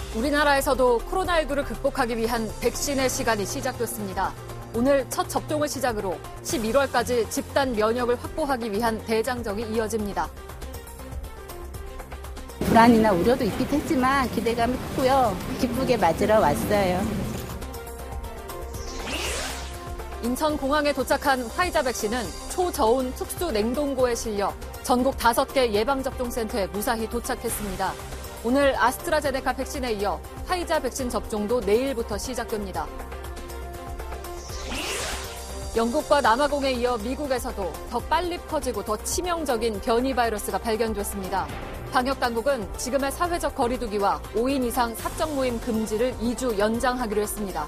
우리나라에서도 코로나19를 극복하기 위한 백신의 시간이 시작됐습니다. 오늘 첫 접종을 시작으로 11월까지 집단 면역을 확보하기 위한 대장정이 이어집니다. 불안이나 우려도 있긴 했지만 기대감이 크고요. 기쁘게 맞으러 왔어요. 인천공항에 도착한 화이자 백신은 초저온 특수 냉동고에 실려 전국 5개 예방접종센터에 무사히 도착했습니다. 오늘 아스트라제네카 백신에 이어 화이자 백신 접종도 내일부터 시작됩니다. 영국과 남아공에 이어 미국에서도 더 빨리 퍼지고 더 치명적인 변이 바이러스가 발견됐습니다. 방역당국은 지금의 사회적 거리두기와 5인 이상 사적 모임 금지를 2주 연장하기로 했습니다.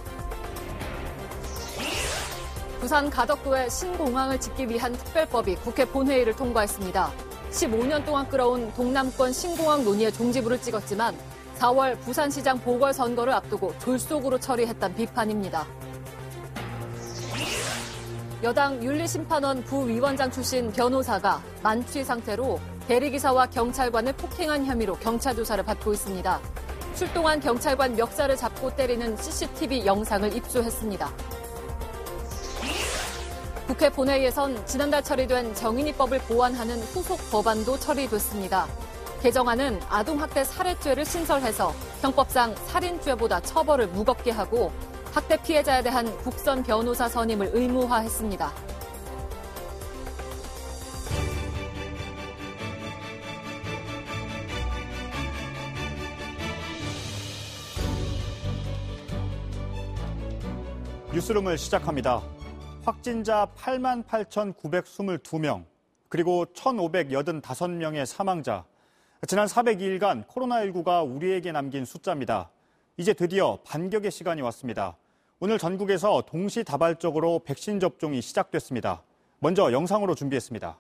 부산 가덕구의 신공항을 짓기 위한 특별법이 국회 본회의를 통과했습니다. 15년 동안 끌어온 동남권 신공항 논의에 종지부를 찍었지만 4월 부산시장 보궐선거를 앞두고 졸속으로 처리했다는 비판입니다. 여당 윤리심판원 부위원장 출신 변호사가 만취 상태로 대리기사와 경찰관을 폭행한 혐의로 경찰 조사를 받고 있습니다. 출동한 경찰관 멱살을 잡고 때리는 CCTV 영상을 입수했습니다. 국회 본회의에선 지난달 처리된 정인이법을 보완하는 후속 법안도 처리됐습니다. 개정안은 아동학대 살해죄를 신설해서 형법상 살인죄보다 처벌을 무겁게 하고 학대 피해자에 대한 국선 변호사 선임을 의무화했습니다. 뉴스룸을 시작합니다. 확진자 88,922명, 그리고 1,585명의 사망자. 지난 402일간 코로나19가 우리에게 남긴 숫자입니다. 이제 드디어 반격의 시간이 왔습니다. 오늘 전국에서 동시다발적으로 백신 접종이 시작됐습니다. 먼저 영상으로 준비했습니다.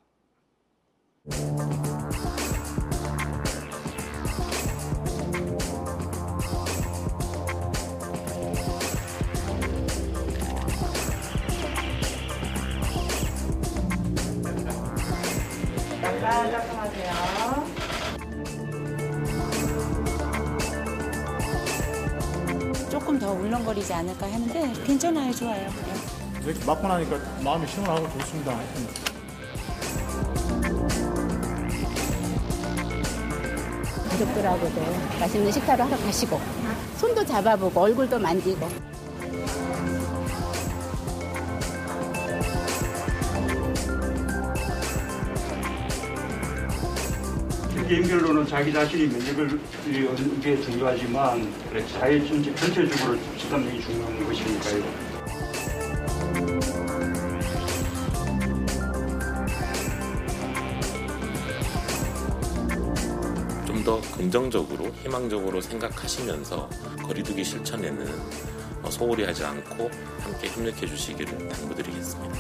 잠깐하세요. 조금 더 울렁거리지 않을까 하는데 괜찮아요, 좋아요. 이렇게 맞고 나니까 마음이 시원하고 좋습니다. 가족들하고도 맛있는 식사를 하러 가시고 손도 잡아보고 얼굴도 만지고. 개인별로는 자기 자신이 면역을 얻는 게 중요하지만 사회 전체적으로 집단력이 중요한 것이니까요. 좀 더 긍정적으로 희망적으로 생각하시면서 거리두기 실천에는 소홀히 하지 않고 함께 협력해 주시기를 당부드리겠습니다.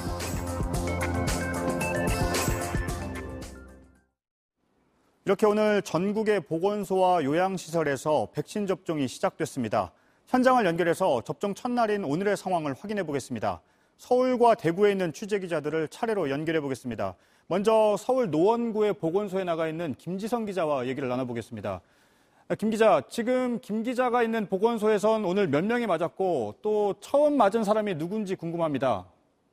이렇게 오늘 전국의 보건소와 요양시설에서 백신 접종이 시작됐습니다. 현장을 연결해서 접종 첫날인 오늘의 상황을 확인해 보겠습니다. 서울과 대구에 있는 취재기자들을 차례로 연결해 보겠습니다. 먼저 서울 노원구의 보건소에 나가 있는 김지성 기자와 얘기를 나눠보겠습니다. 김 기자, 지금 김 기자가 있는 보건소에선 오늘 몇 명이 맞았고 또 처음 맞은 사람이 누군지 궁금합니다.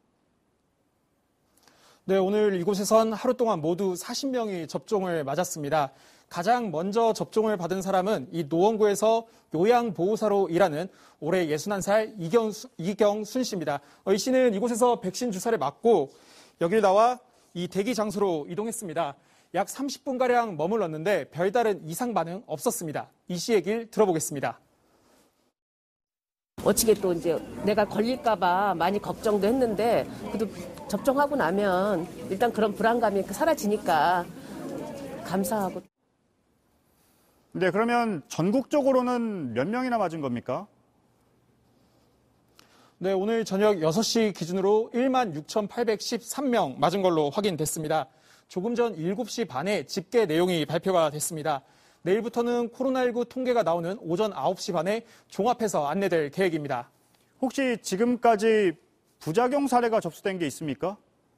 네, 오늘 이곳에선 하루 동안 모두 40명이 접종을 맞았습니다. 가장 먼저 접종을 받은 사람은 이 노원구에서 요양보호사로 일하는 올해 61살 이경순 씨입니다. 이 씨는 이곳에서 백신 주사를 맞고 여길 나와 이 대기 장소로 이동했습니다. 약 30분가량 머물렀는데 별다른 이상 반응 없었습니다. 이 씨 얘기를 들어보겠습니다. 어찌게 또 이제 내가 걸릴까봐 많이 걱정도 했는데 그래도 접종하고 나면 일단 그런 불안감이 사라지니까 감사하고. 네, 그러면 전국적으로는 몇 명이나 맞은 겁니까? 네, 오늘 저녁 6시 기준으로 16,813명 맞은 걸로 확인됐습니다. 조금 전 7시 반에 집계 내용이 발표가 됐습니다. 내일부터는 코로나19 통계가 나오는 오전 9시 반에 종합해서 안내될 계획입니다. 혹시 지금까지 부작용 사례가 접수된 게 있습니까?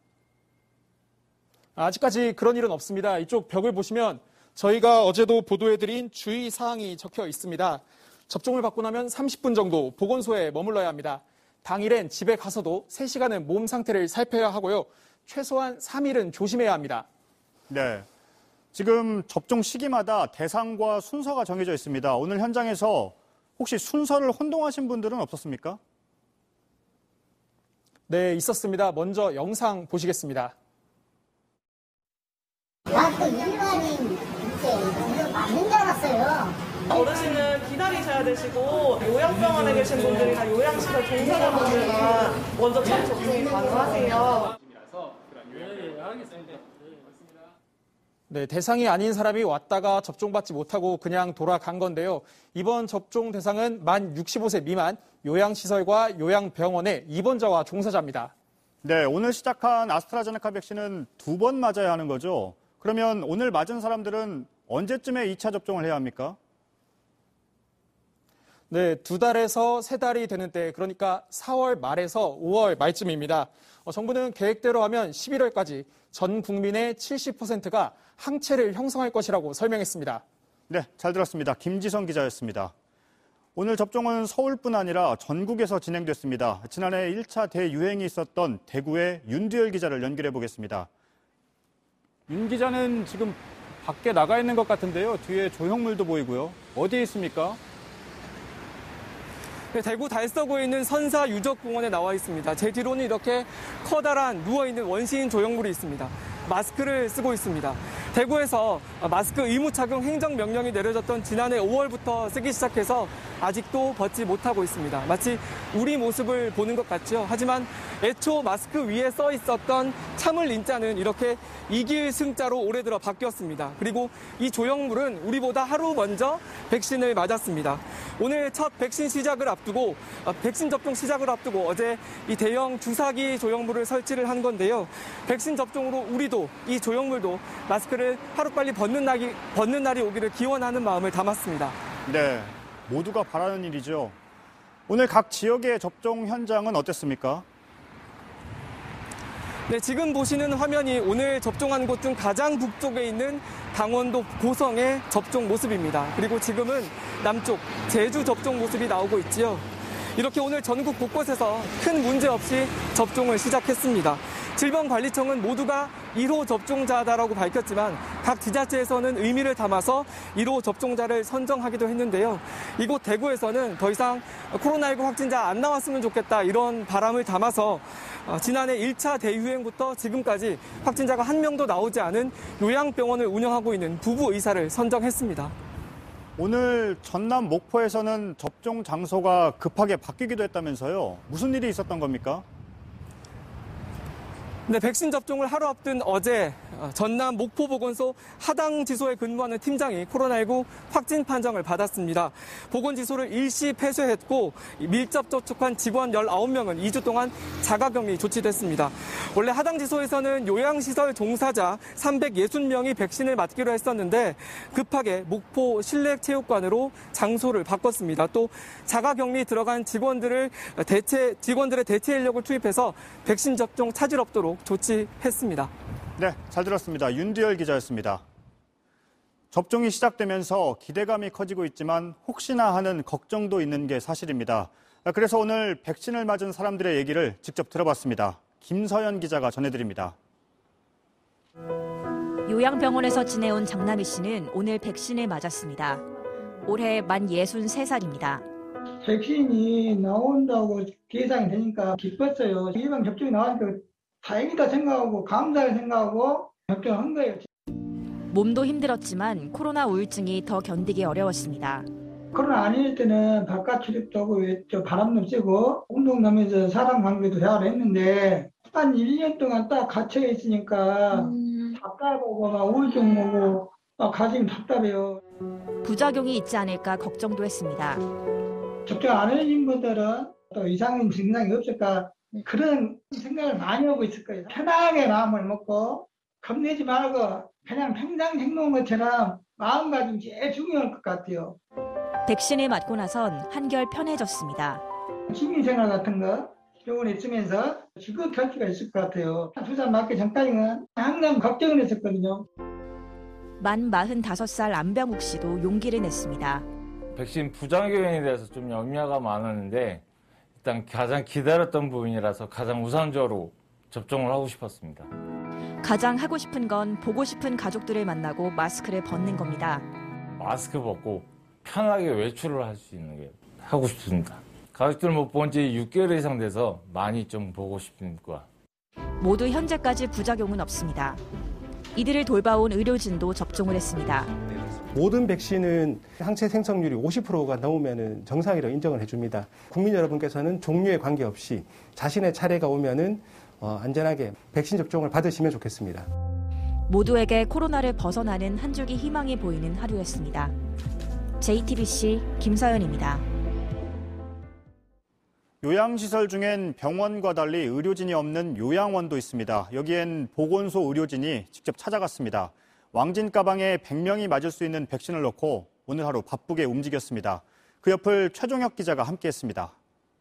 아직까지 그런 일은 없습니다. 이쪽 벽을 보시면 저희가 어제도 보도해드린 주의사항이 적혀 있습니다. 접종을 받고 나면 30분 정도 보건소에 머물러야 합니다. 당일엔 집에 가서도 3시간은 몸 상태를 살펴야 하고요. 최소한 3일은 조심해야 합니다. 네. 지금 접종 시기마다 대상과 순서가 정해져 있습니다. 오늘 현장에서 혹시 순서를 혼동하신 분들은 없었습니까? 네, 있었습니다. 먼저 영상 보시겠습니다. 나그 일반인 이제 맞는 줄 알았어요. 어르신은 기다리셔야 되시고 요양병원에 계신 분들이나 요양시설 종사자분들과 먼저 첫 접종이 가능하세요. 네, 대상이 아닌 사람이 왔다가 접종받지 못하고 그냥 돌아간 건데요. 이번 접종 대상은 만 65세 미만 요양시설과 요양병원의 입원자와 종사자입니다. 네, 오늘 시작한 아스트라제네카 백신은 2번 맞아야 하는 거죠. 그러면 오늘 맞은 사람들은 언제쯤에 2차 접종을 해야 합니까? 네, 2달에서 3달이 되는 때, 그러니까 4월 말에서 5월 말쯤입니다. 정부는 계획대로 하면 11월까지 전 국민의 70%가 항체를 형성할 것이라고 설명했습니다. 네, 잘 들었습니다. 김지성 기자였습니다. 오늘 접종은 서울뿐 아니라 전국에서 진행됐습니다. 지난해 1차 대유행이 있었던 대구의 윤두열 기자를 연결해 보겠습니다. 윤 기자는 지금 밖에 나가 있는 것 같은데요. 뒤에 조형물도 보이고요. 어디에 있습니까? 네, 대구 달서구에 있는 선사유적공원에 나와 있습니다. 제 뒤로는 이렇게 커다란 누워있는 원시인 조형물이 있습니다. 마스크를 쓰고 있습니다. 대구에서 마스크 의무 착용 행정명령이 내려졌던 지난해 5월부터 쓰기 시작해서 아직도 벗지 못하고 있습니다. 마치 우리 모습을 보는 것 같죠. 하지만 애초 마스크 위에 써 있었던 참을 인자는 이렇게 이길 승자로 올해 들어 바뀌었습니다. 그리고 이 조형물은 우리보다 하루 먼저 백신을 맞았습니다. 오늘 첫 백신 접종 시작을 앞두고 어제 이 대형 주사기 조형물을 설치를 한 건데요. 백신 접종으로 우리도 이 조형물도 마스크를 하루빨리 벗는 날이 오기를 기원하는 마음을 담았습니다. 네, 모두가 바라는 일이죠. 오늘 각 지역의 접종 현장은 어땠습니까? 네, 지금 보시는 화면이 오늘 접종한 곳 중 가장 북쪽에 있는 강원도 고성의 접종 모습입니다. 그리고 지금은 남쪽 제주 접종 모습이 나오고 있지요. 이렇게 오늘 전국 곳곳에서 큰 문제 없이 접종을 시작했습니다. 질병관리청은 모두가 1호 접종자다라고 밝혔지만 각 지자체에서는 의미를 담아서 1호 접종자를 선정하기도 했는데요. 이곳 대구에서는 더 이상 코로나19 확진자 안 나왔으면 좋겠다 이런 바람을 담아서 지난해 1차 대유행부터 지금까지 확진자가 한 명도 나오지 않은 요양병원을 운영하고 있는 부부 의사를 선정했습니다. 오늘 전남 목포에서는 접종 장소가 급하게 바뀌기도 했다면서요. 무슨 일이 있었던 겁니까? 네, 백신 접종을 하루 앞둔 어제 전남 목포보건소 하당지소에 근무하는 팀장이 코로나19 확진 판정을 받았습니다. 보건지소를 일시 폐쇄했고 밀접 접촉한 직원 19명은 2주 동안 자가격리 조치됐습니다. 원래 하당지소에서는 요양시설 종사자 360명이 백신을 맞기로 했었는데 급하게 목포 실내체육관으로 장소를 바꿨습니다. 또 자가격리 들어간 직원들의 대체 인력을 투입해서 백신 접종 차질 없도록 조치했습니다. 네, 잘 들었습니다. 윤두열 기자였습니다. 접종이 시작되면서 기대감이 커지고 있지만 혹시나 하는 걱정도 있는 게 사실입니다. 그래서 오늘 백신을 맞은 사람들의 얘기를 직접 들어봤습니다. 김서연 기자가 전해드립니다. 요양병원에서 지내온 장남희 씨는 오늘 백신을 맞았습니다. 올해 만 63살입니다. 백신이 나온다고 예상이 되니까 기뻤어요. 예방 접종이 나오니까 다행이다 생각하고 감사하게 생각하고 접종한 거예요. 몸도 힘들었지만 코로나 우울증이 더 견디기 어려웠습니다. 코로나 아닐 때는 바깥 출입도 하고 바람도 쐬고 운동하면서 사람 관계도 대화를 했는데 한 1년 동안 딱 갇혀 있으니까 답답하고 막 우울증 오고 가슴이 답답해요. 부작용이 있지 않을까 걱정도 했습니다. 접종 안 해준 분들은 또 이상한 증상이 없을까 그런 생각을 많이 하고 있을 거예요. 편하게 마음을 먹고 겁내지 말고 그냥 평상 행동한 것처럼 마음가짐이 제일 중요할 것 같아요. 백신을 맞고 나선 한결 편해졌습니다. 취미생활 같은 거 병원에 있으면서 지금 할 수가 있을 것 같아요. 주사 맞기 전까지는 항상 걱정을 했었거든요. 만 45살 안병욱 씨도 용기를 냈습니다. 백신 부작용에 대해서 좀 염려가 많았는데 일단 가장 기다렸던 부분이라서 가장 우선적으로 접종을 하고 싶었습니다. 가장 하고 싶은 건 보고 싶은 가족들을 만나고 마스크를 벗는 겁니다. 마스크 벗고 편하게 외출을 할 수 있는 게 하고 싶습니다. 가족들 못 본 지 6개월 이상 돼서 많이 좀 보고 싶으니까. 모두 현재까지 부작용은 없습니다. 이들을 돌봐온 의료진도 접종을 했습니다. 모든 백신은 항체 생성률이 50%가 넘으면 정상이라고 인정을 해줍니다. 국민 여러분께서는 종류에 관계없이 자신의 차례가 오면은 안전하게 백신 접종을 받으시면 좋겠습니다. 모두에게 코로나를 벗어나는 한 줄기 희망이 보이는 하루였습니다. JTBC 김사연입니다. 요양시설 중엔 병원과 달리 의료진이 없는 요양원도 있습니다. 여기엔 보건소 의료진이 직접 찾아갔습니다. 왕진 가방에 100명이 맞을 수 있는 백신을 넣고 오늘 하루 바쁘게 움직였습니다. 그 옆을 최종혁 기자가 함께했습니다.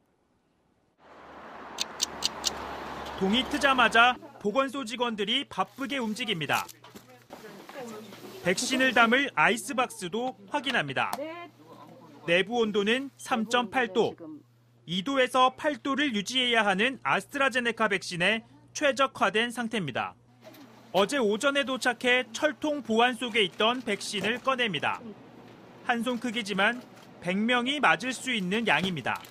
동이 트자마자 보건소 직원들이 바쁘게 움직입니다. 백신을 담을 아이스박스도 확인합니다. 내부 온도는 3.8도, 2도에서 8도를 유지해야 하는 아스트라제네카 백신에 최적화된 상태입니다. 어제 오전에 도착해 철통 보안 속에 있던 백신을 꺼냅니다. 한 손 크기지만 100명이 맞을 수 있는 양입니다.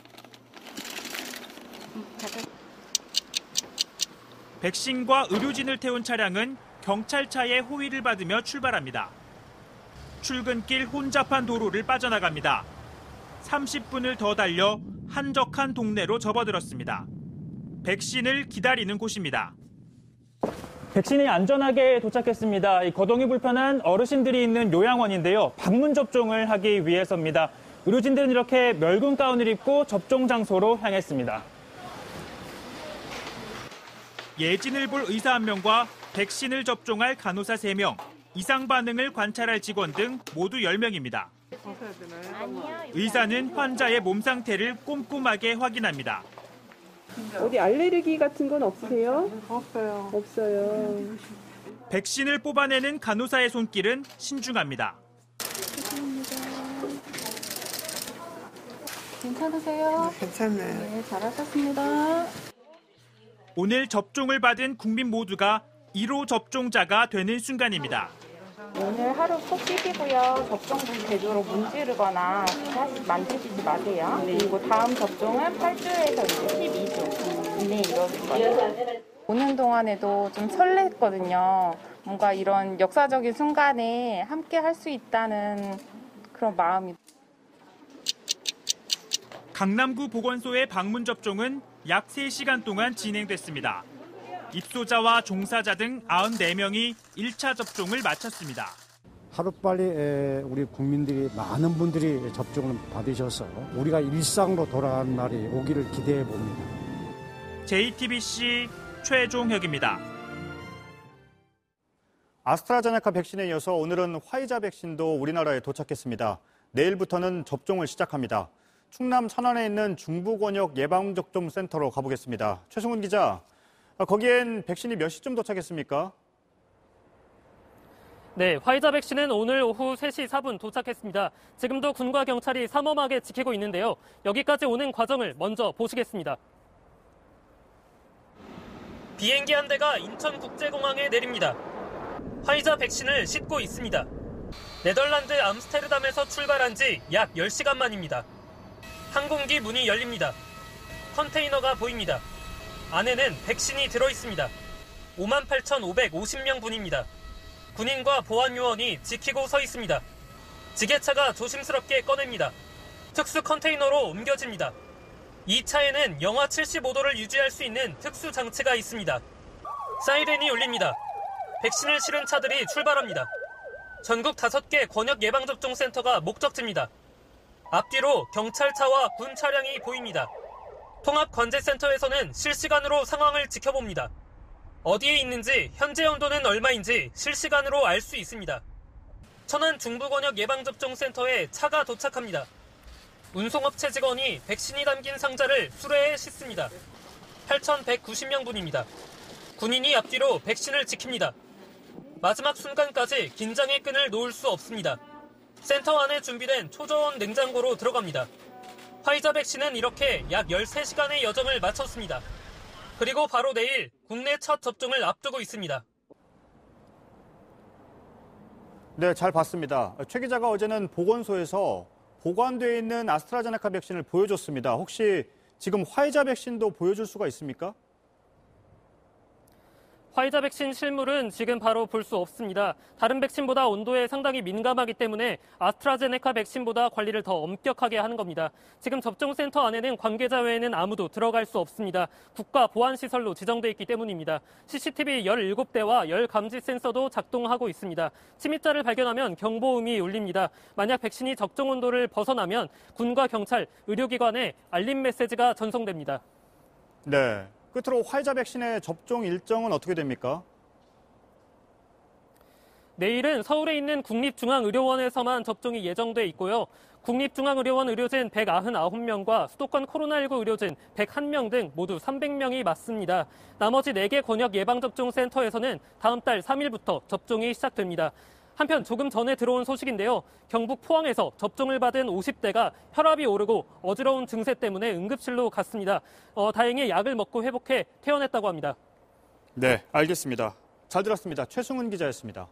백신과 의료진을 태운 차량은 경찰차의 호위를 받으며 출발합니다. 출근길 혼잡한 도로를 빠져나갑니다. 30분을 더 달려 한적한 동네로 접어들었습니다. 백신을 기다리는 곳입니다. 백신이 안전하게 도착했습니다. 이 거동이 불편한 어르신들이 있는 요양원인데요. 방문 접종을 하기 위해서입니다. 의료진들은 이렇게 멸군 가운을 입고 접종 장소로 향했습니다. 예진을 볼 의사 1명과 백신을 접종할 간호사 3명, 이상 반응을 관찰할 직원 등 모두 10명입니다. 의사는 환자의 몸 상태를 꼼꼼하게 확인합니다. 어디 알레르기 같은 건 없으세요? 없어요. 없어요. 백신을 뽑아내는 간호사의 손길은 신중합니다. 괜찮으세요? 괜찮아요. 네, 잘하셨습니다. 오늘 접종을 받은 국민 모두가 1호 접종자가 되는 순간입니다. 오늘 하루 꼭 쉬시고요. 접종분 제조로 문지르거나 만드시지 마세요. 그리고 다음 접종은 8주에서 12주 이내에 이루어질 거예요. 오는 동안에도 좀 설렜거든요. 뭔가 이런 역사적인 순간에 함께 할 수 있다는 그런 마음이. 강남구 보건소의 방문 접종은 약 3시간 동안 진행됐습니다. 입소자와 종사자 등 94명이 1차 접종을 마쳤습니다. 하루빨리 우리 국민들이 많은 분들이 접종을 받으셔서 우리가 일상으로 돌아가는 날이 오기를 기대해 봅니다. JTBC 최종혁입니다. 아스트라제네카 백신에 이어서 오늘은 화이자 백신도 우리나라에 도착했습니다. 내일부터는 접종을 시작합니다. 충남 천안에 있는 중부권역 예방접종센터로 가보겠습니다. 최승훈 기자, 거기엔 백신이 몇 시쯤 도착했습니까? 네, 화이자 백신은 오늘 오후 3시 4분 도착했습니다. 지금도 군과 경찰이 삼엄하게 지키고 있는데요. 여기까지 오는 과정을 먼저 보시겠습니다. 비행기 한 대가 인천국제공항에 내립니다. 화이자 백신을 싣고 있습니다. 네덜란드 암스테르담에서 출발한 지 약 10시간 만입니다. 항공기 문이 열립니다. 컨테이너가 보입니다. 안에는 백신이 들어있습니다. 58,550명 분입니다. 군인과 보안요원이 지키고 서 있습니다. 지게차가 조심스럽게 꺼냅니다. 특수 컨테이너로 옮겨집니다. 이 차에는 영하 75도를 유지할 수 있는 특수 장치가 있습니다. 사이렌이 울립니다. 백신을 실은 차들이 출발합니다. 전국 5개 권역 예방접종센터가 목적지입니다. 앞뒤로 경찰차와 군 차량이 보입니다. 통합관제센터에서는 실시간으로 상황을 지켜봅니다. 어디에 있는지, 현재 온도는 얼마인지 실시간으로 알 수 있습니다. 천안 중부권역 예방접종센터에 차가 도착합니다. 운송업체 직원이 백신이 담긴 상자를 수레에 싣습니다. 8,190명 분입니다. 군인이 앞뒤로 백신을 지킵니다. 마지막 순간까지 긴장의 끈을 놓을 수 없습니다. 센터 안에 준비된 초저온 냉장고로 들어갑니다. 화이자 백신은 이렇게 약 13시간의 여정을 마쳤습니다. 그리고 바로 내일 국내 첫 접종을 앞두고 있습니다. 네, 잘 봤습니다. 최 기자가 어제는 보건소에서 보관되어 있는 아스트라제네카 백신을 보여줬습니다. 혹시 지금 화이자 백신도 보여줄 수가 있습니까? 화이자 백신 실물은 지금 바로 볼 수 없습니다. 다른 백신보다 온도에 상당히 민감하기 때문에 아스트라제네카 백신보다 관리를 더 엄격하게 하는 겁니다. 지금 접종센터 안에는 관계자 외에는 아무도 들어갈 수 없습니다. 국가 보안시설로 지정돼 있기 때문입니다. CCTV 17대와 열 감지 센서도 작동하고 있습니다. 침입자를 발견하면 경보음이 울립니다. 만약 백신이 적정 온도를 벗어나면 군과 경찰, 의료기관에 알림 메시지가 전송됩니다. 네. 끝으로 화이자 백신의 접종 일정은 어떻게 됩니까? 내일은 서울에 있는 국립중앙의료원에서만 접종이 예정돼 있고요. 국립중앙의료원 의료진 199명과 수도권 코로나19 의료진 101명 등 모두 300명이 맞습니다. 나머지 4개 권역 예방접종센터에서는 다음 달 3일부터 접종이 시작됩니다. 한편 조금 전에 들어온 소식인데요. 경북 포항에서 접종을 받은 50대가 혈압이 오르고 어지러운 증세 때문에 응급실로 갔습니다. 다행히 약을 먹고 회복해 퇴원했다고 합니다. 네, 알겠습니다. 잘 들었습니다. 최승훈 기자였습니다.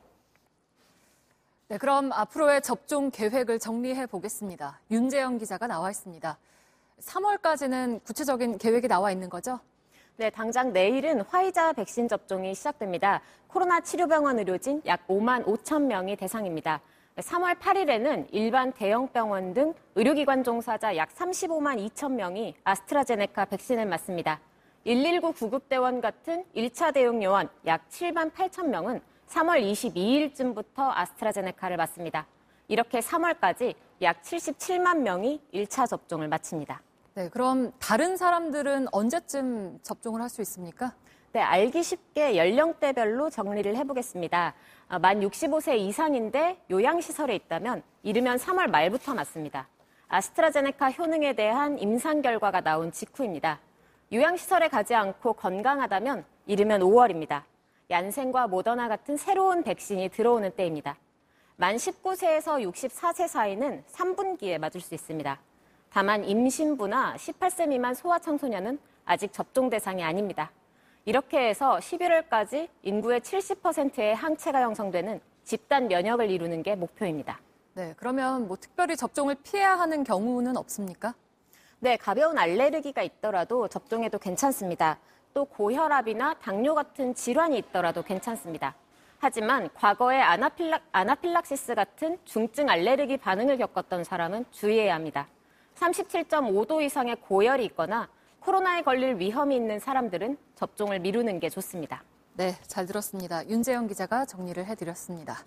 네, 그럼 앞으로의 접종 계획을 정리해 보겠습니다. 윤재영 기자가 나와 있습니다. 3월까지는 구체적인 계획이 나와 있는 거죠? 네, 당장 내일은 화이자 백신 접종이 시작됩니다. 코로나 치료병원 의료진 약 5만 5천 명이 대상입니다. 3월 8일에는 일반 대형 병원 등 의료기관 종사자 약 35만 2천 명이 아스트라제네카 백신을 맞습니다. 119 구급대원 같은 1차 대응 요원 약 7만 8천 명은 3월 22일쯤부터 아스트라제네카를 맞습니다. 이렇게 3월까지 약 77만 명이 1차 접종을 마칩니다. 네, 그럼 다른 사람들은 언제쯤 접종을 할 수 있습니까? 네, 알기 쉽게 연령대별로 정리를 해보겠습니다. 만 65세 이상인데 요양시설에 있다면 이르면 3월 말부터 맞습니다. 아스트라제네카 효능에 대한 임상 결과가 나온 직후입니다. 요양시설에 가지 않고 건강하다면 이르면 5월입니다. 얀센과 모더나 같은 새로운 백신이 들어오는 때입니다. 만 19세에서 64세 사이는 3분기에 맞을 수 있습니다. 다만 임신부나 18세 미만 소아청소년은 아직 접종 대상이 아닙니다. 이렇게 해서 11월까지 인구의 70%의 항체가 형성되는 집단 면역을 이루는 게 목표입니다. 네, 그러면 특별히 접종을 피해야 하는 경우는 없습니까? 네, 가벼운 알레르기가 있더라도 접종해도 괜찮습니다. 또 고혈압이나 당뇨 같은 질환이 있더라도 괜찮습니다. 하지만 과거에 아나필락시스 같은 중증 알레르기 반응을 겪었던 사람은 주의해야 합니다. 37.5도 이상의 고열이 있거나 코로나에 걸릴 위험이 있는 사람들은 접종을 미루는 게 좋습니다. 네, 잘 들었습니다. 윤재영 기자가 정리를 해드렸습니다.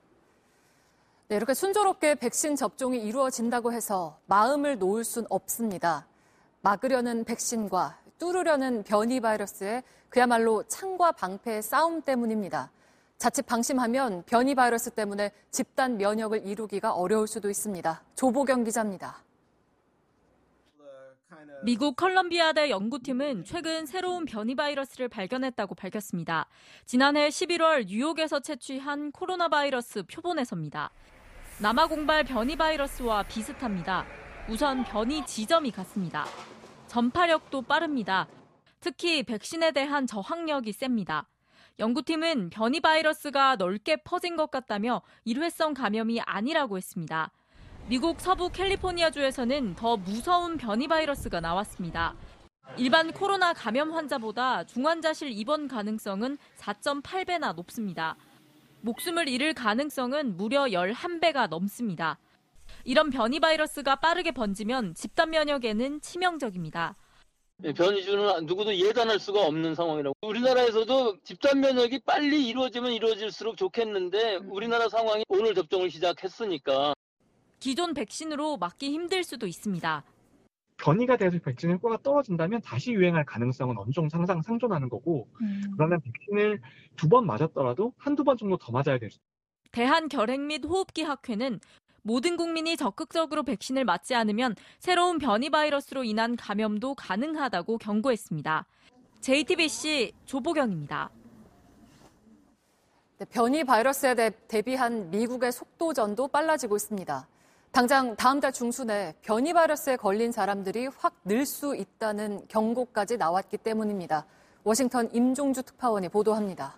네, 이렇게 순조롭게 백신 접종이 이루어진다고 해서 마음을 놓을 순 없습니다. 막으려는 백신과 뚫으려는 변이 바이러스의 그야말로 창과 방패의 싸움 때문입니다. 자칫 방심하면 변이 바이러스 때문에 집단 면역을 이루기가 어려울 수도 있습니다. 조보경 기자입니다. 미국 컬럼비아대 연구팀은 최근 새로운 변이 바이러스를 발견했다고 밝혔습니다. 지난해 11월 뉴욕에서 채취한 코로나 바이러스 표본에서입니다. 남아공발 변이 바이러스와 비슷합니다. 우선 변이 지점이 같습니다. 전파력도 빠릅니다. 특히 백신에 대한 저항력이 셉니다. 연구팀은 변이 바이러스가 넓게 퍼진 것 같다며 일회성 감염이 아니라고 했습니다. 미국 서부 캘리포니아주에서는 더 무서운 변이 바이러스가 나왔습니다. 일반 코로나 감염 환자보다 중환자실 입원 가능성은 4.8배나 높습니다. 목숨을 잃을 가능성은 무려 11배가 넘습니다. 이런 변이 바이러스가 빠르게 번지면 집단 면역에는 치명적입니다. 변이주는 누구도 예단할 수가 없는 상황이라고. 우리나라에서도 집단 면역이 빨리 이루어지면 이루어질수록 좋겠는데 우리나라 상황이 오늘 접종을 시작했으니까. 기존 백신으로 막기 힘들 수도 있습니다. 변이가 돼서 백신 효과가 떨어진다면 다시 유행할 가능성은 어느 정도 상존하는 거고 그러면 백신을 2번 맞았더라도 한두 번 정도 더 맞아야 될 수 있습니다. 대한결핵 및 호흡기 학회는 모든 국민이 적극적으로 백신을 맞지 않으면 새로운 변이 바이러스로 인한 감염도 가능하다고 경고했습니다. JTBC 조보경입니다. 변이 바이러스에 대비한 미국의 속도전도 빨라지고 있습니다. 당장 다음 달 중순에 변이 바이러스에 걸린 사람들이 확 늘 수 있다는 경고까지 나왔기 때문입니다. 워싱턴 임종주 특파원이 보도합니다.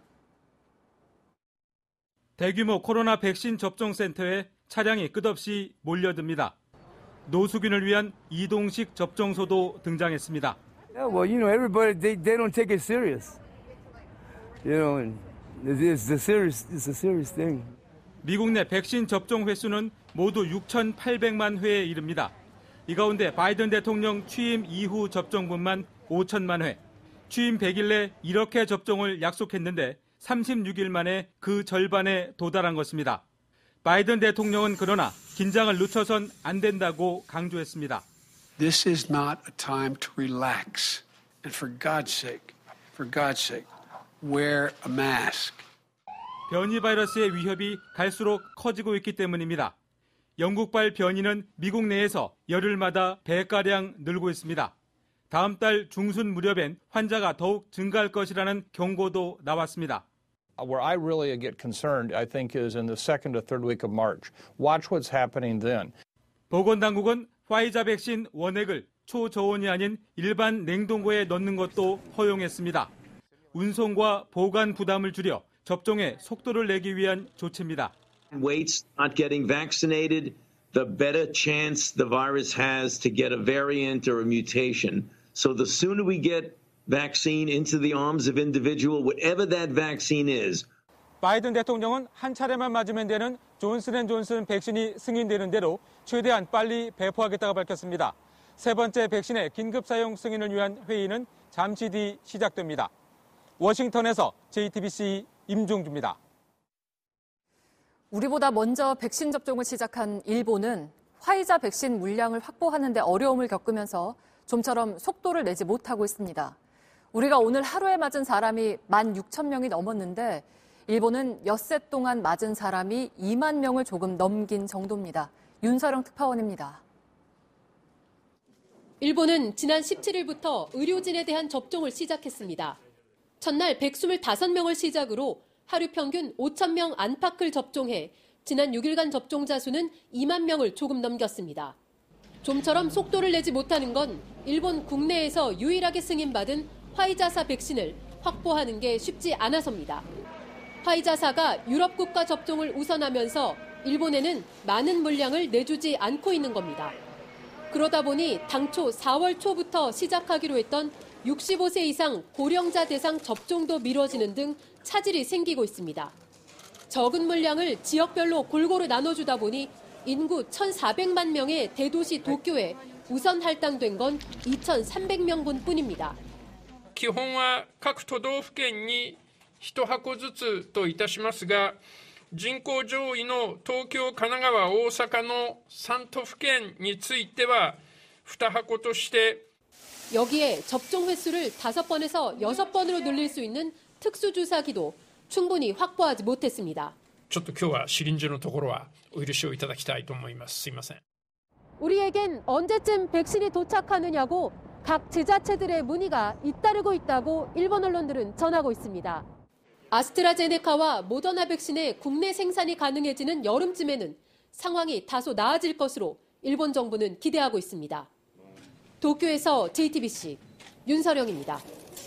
대규모 코로나 백신 접종센터에 차량이 끝없이 몰려듭니다. 노숙인을 위한 이동식 접종소도 등장했습니다. Well, everybody they don't take it serious. It's a serious thing. 미국 내 백신 접종 횟수는 모두 6,800만 회에 이릅니다. 이 가운데 바이든 대통령 취임 이후 접종분만 5천만 회. 취임 100일 내 이렇게 접종을 약속했는데 36일 만에 그 절반에 도달한 것입니다. 바이든 대통령은 그러나 긴장을 늦춰선 안 된다고 강조했습니다. This is not a time to relax. And for God's sake, wear a mask. 변이 바이러스의 위협이 갈수록 커지고 있기 때문입니다. 영국발 변이는 미국 내에서 열흘마다 배가량 늘고 있습니다. 다음 달 중순 무렵엔 환자가 더욱 증가할 것이라는 경고도 나왔습니다. Where I really get concerned, I think, is in the second or third week of March. Watch what's happening then. 보건당국은 화이자 백신 원액을 초저온이 아닌 일반 냉동고에 넣는 것도 허용했습니다. 운송과 보관 부담을 줄여 접종에 속도를 내기 위한 조치입니다. Waits not getting vaccinated, the better chance the virus has to get a variant or a mutation. So the sooner we get vaccine into the arms of individual, whatever that vaccine is. 바이든 대통령은 한 차례만 맞으면 되는 존슨앤존슨 백신이 승인되는 대로 최대한 빨리 배포하겠다고 밝혔습니다. 세 번째 백신의 긴급 사용 승인을 위한 회의는 잠시 뒤 시작됩니다. 워싱턴에서 JTBC 임종주입니다. 우리보다 먼저 백신 접종을 시작한 일본은 화이자 백신 물량을 확보하는 데 어려움을 겪으면서 좀처럼 속도를 내지 못하고 있습니다. 우리가 오늘 하루에 맞은 사람이 16,000명이 넘었는데 일본은 엿새 동안 맞은 사람이 2만 명을 조금 넘긴 정도입니다. 윤서령 특파원입니다. 일본은 지난 17일부터 의료진에 대한 접종을 시작했습니다. 첫날 125명을 시작으로 하루 평균 5,000명 안팎을 접종해 지난 6일간 접종자 수는 2만 명을 조금 넘겼습니다. 좀처럼 속도를 내지 못하는 건 일본 국내에서 유일하게 승인받은 화이자사 백신을 확보하는 게 쉽지 않아서입니다. 화이자사가 유럽 국가 접종을 우선하면서 일본에는 많은 물량을 내주지 않고 있는 겁니다. 그러다 보니 당초 4월 초부터 시작하기로 했던 65세 이상 고령자 대상 접종도 미뤄지는 등 차질이 생기고 있습니다. 적은 물량을 지역별로 골고루 나눠주다 보니 인구 1,400만 명의 대도시 도쿄에 우선 할당된 건 2,300명분 뿐입니다. 基本は各都道府県に1箱ずつといたしますが、人口上位の東京、神奈川、大阪の3都府県については2箱として 여기에 접종 횟수를 5번에서 6번으로 늘릴 수 있는 특수주사기도 충분히 확보하지 못했습니다. ちょっと今日はシリンジのところはお許しをいただきたいと思います。すいません。 우리에겐 언제쯤 백신이 도착하느냐고 각 지자체들의 문의가 잇따르고 있다고 일본 언론들은 전하고 있습니다. 아스트라제네카와 모더나 백신의 국내 생산이 가능해지는 여름쯤에는 상황이 다소 나아질 것으로 일본 정부는 기대하고 있습니다. 도쿄에서 JTBC 윤서령입니다.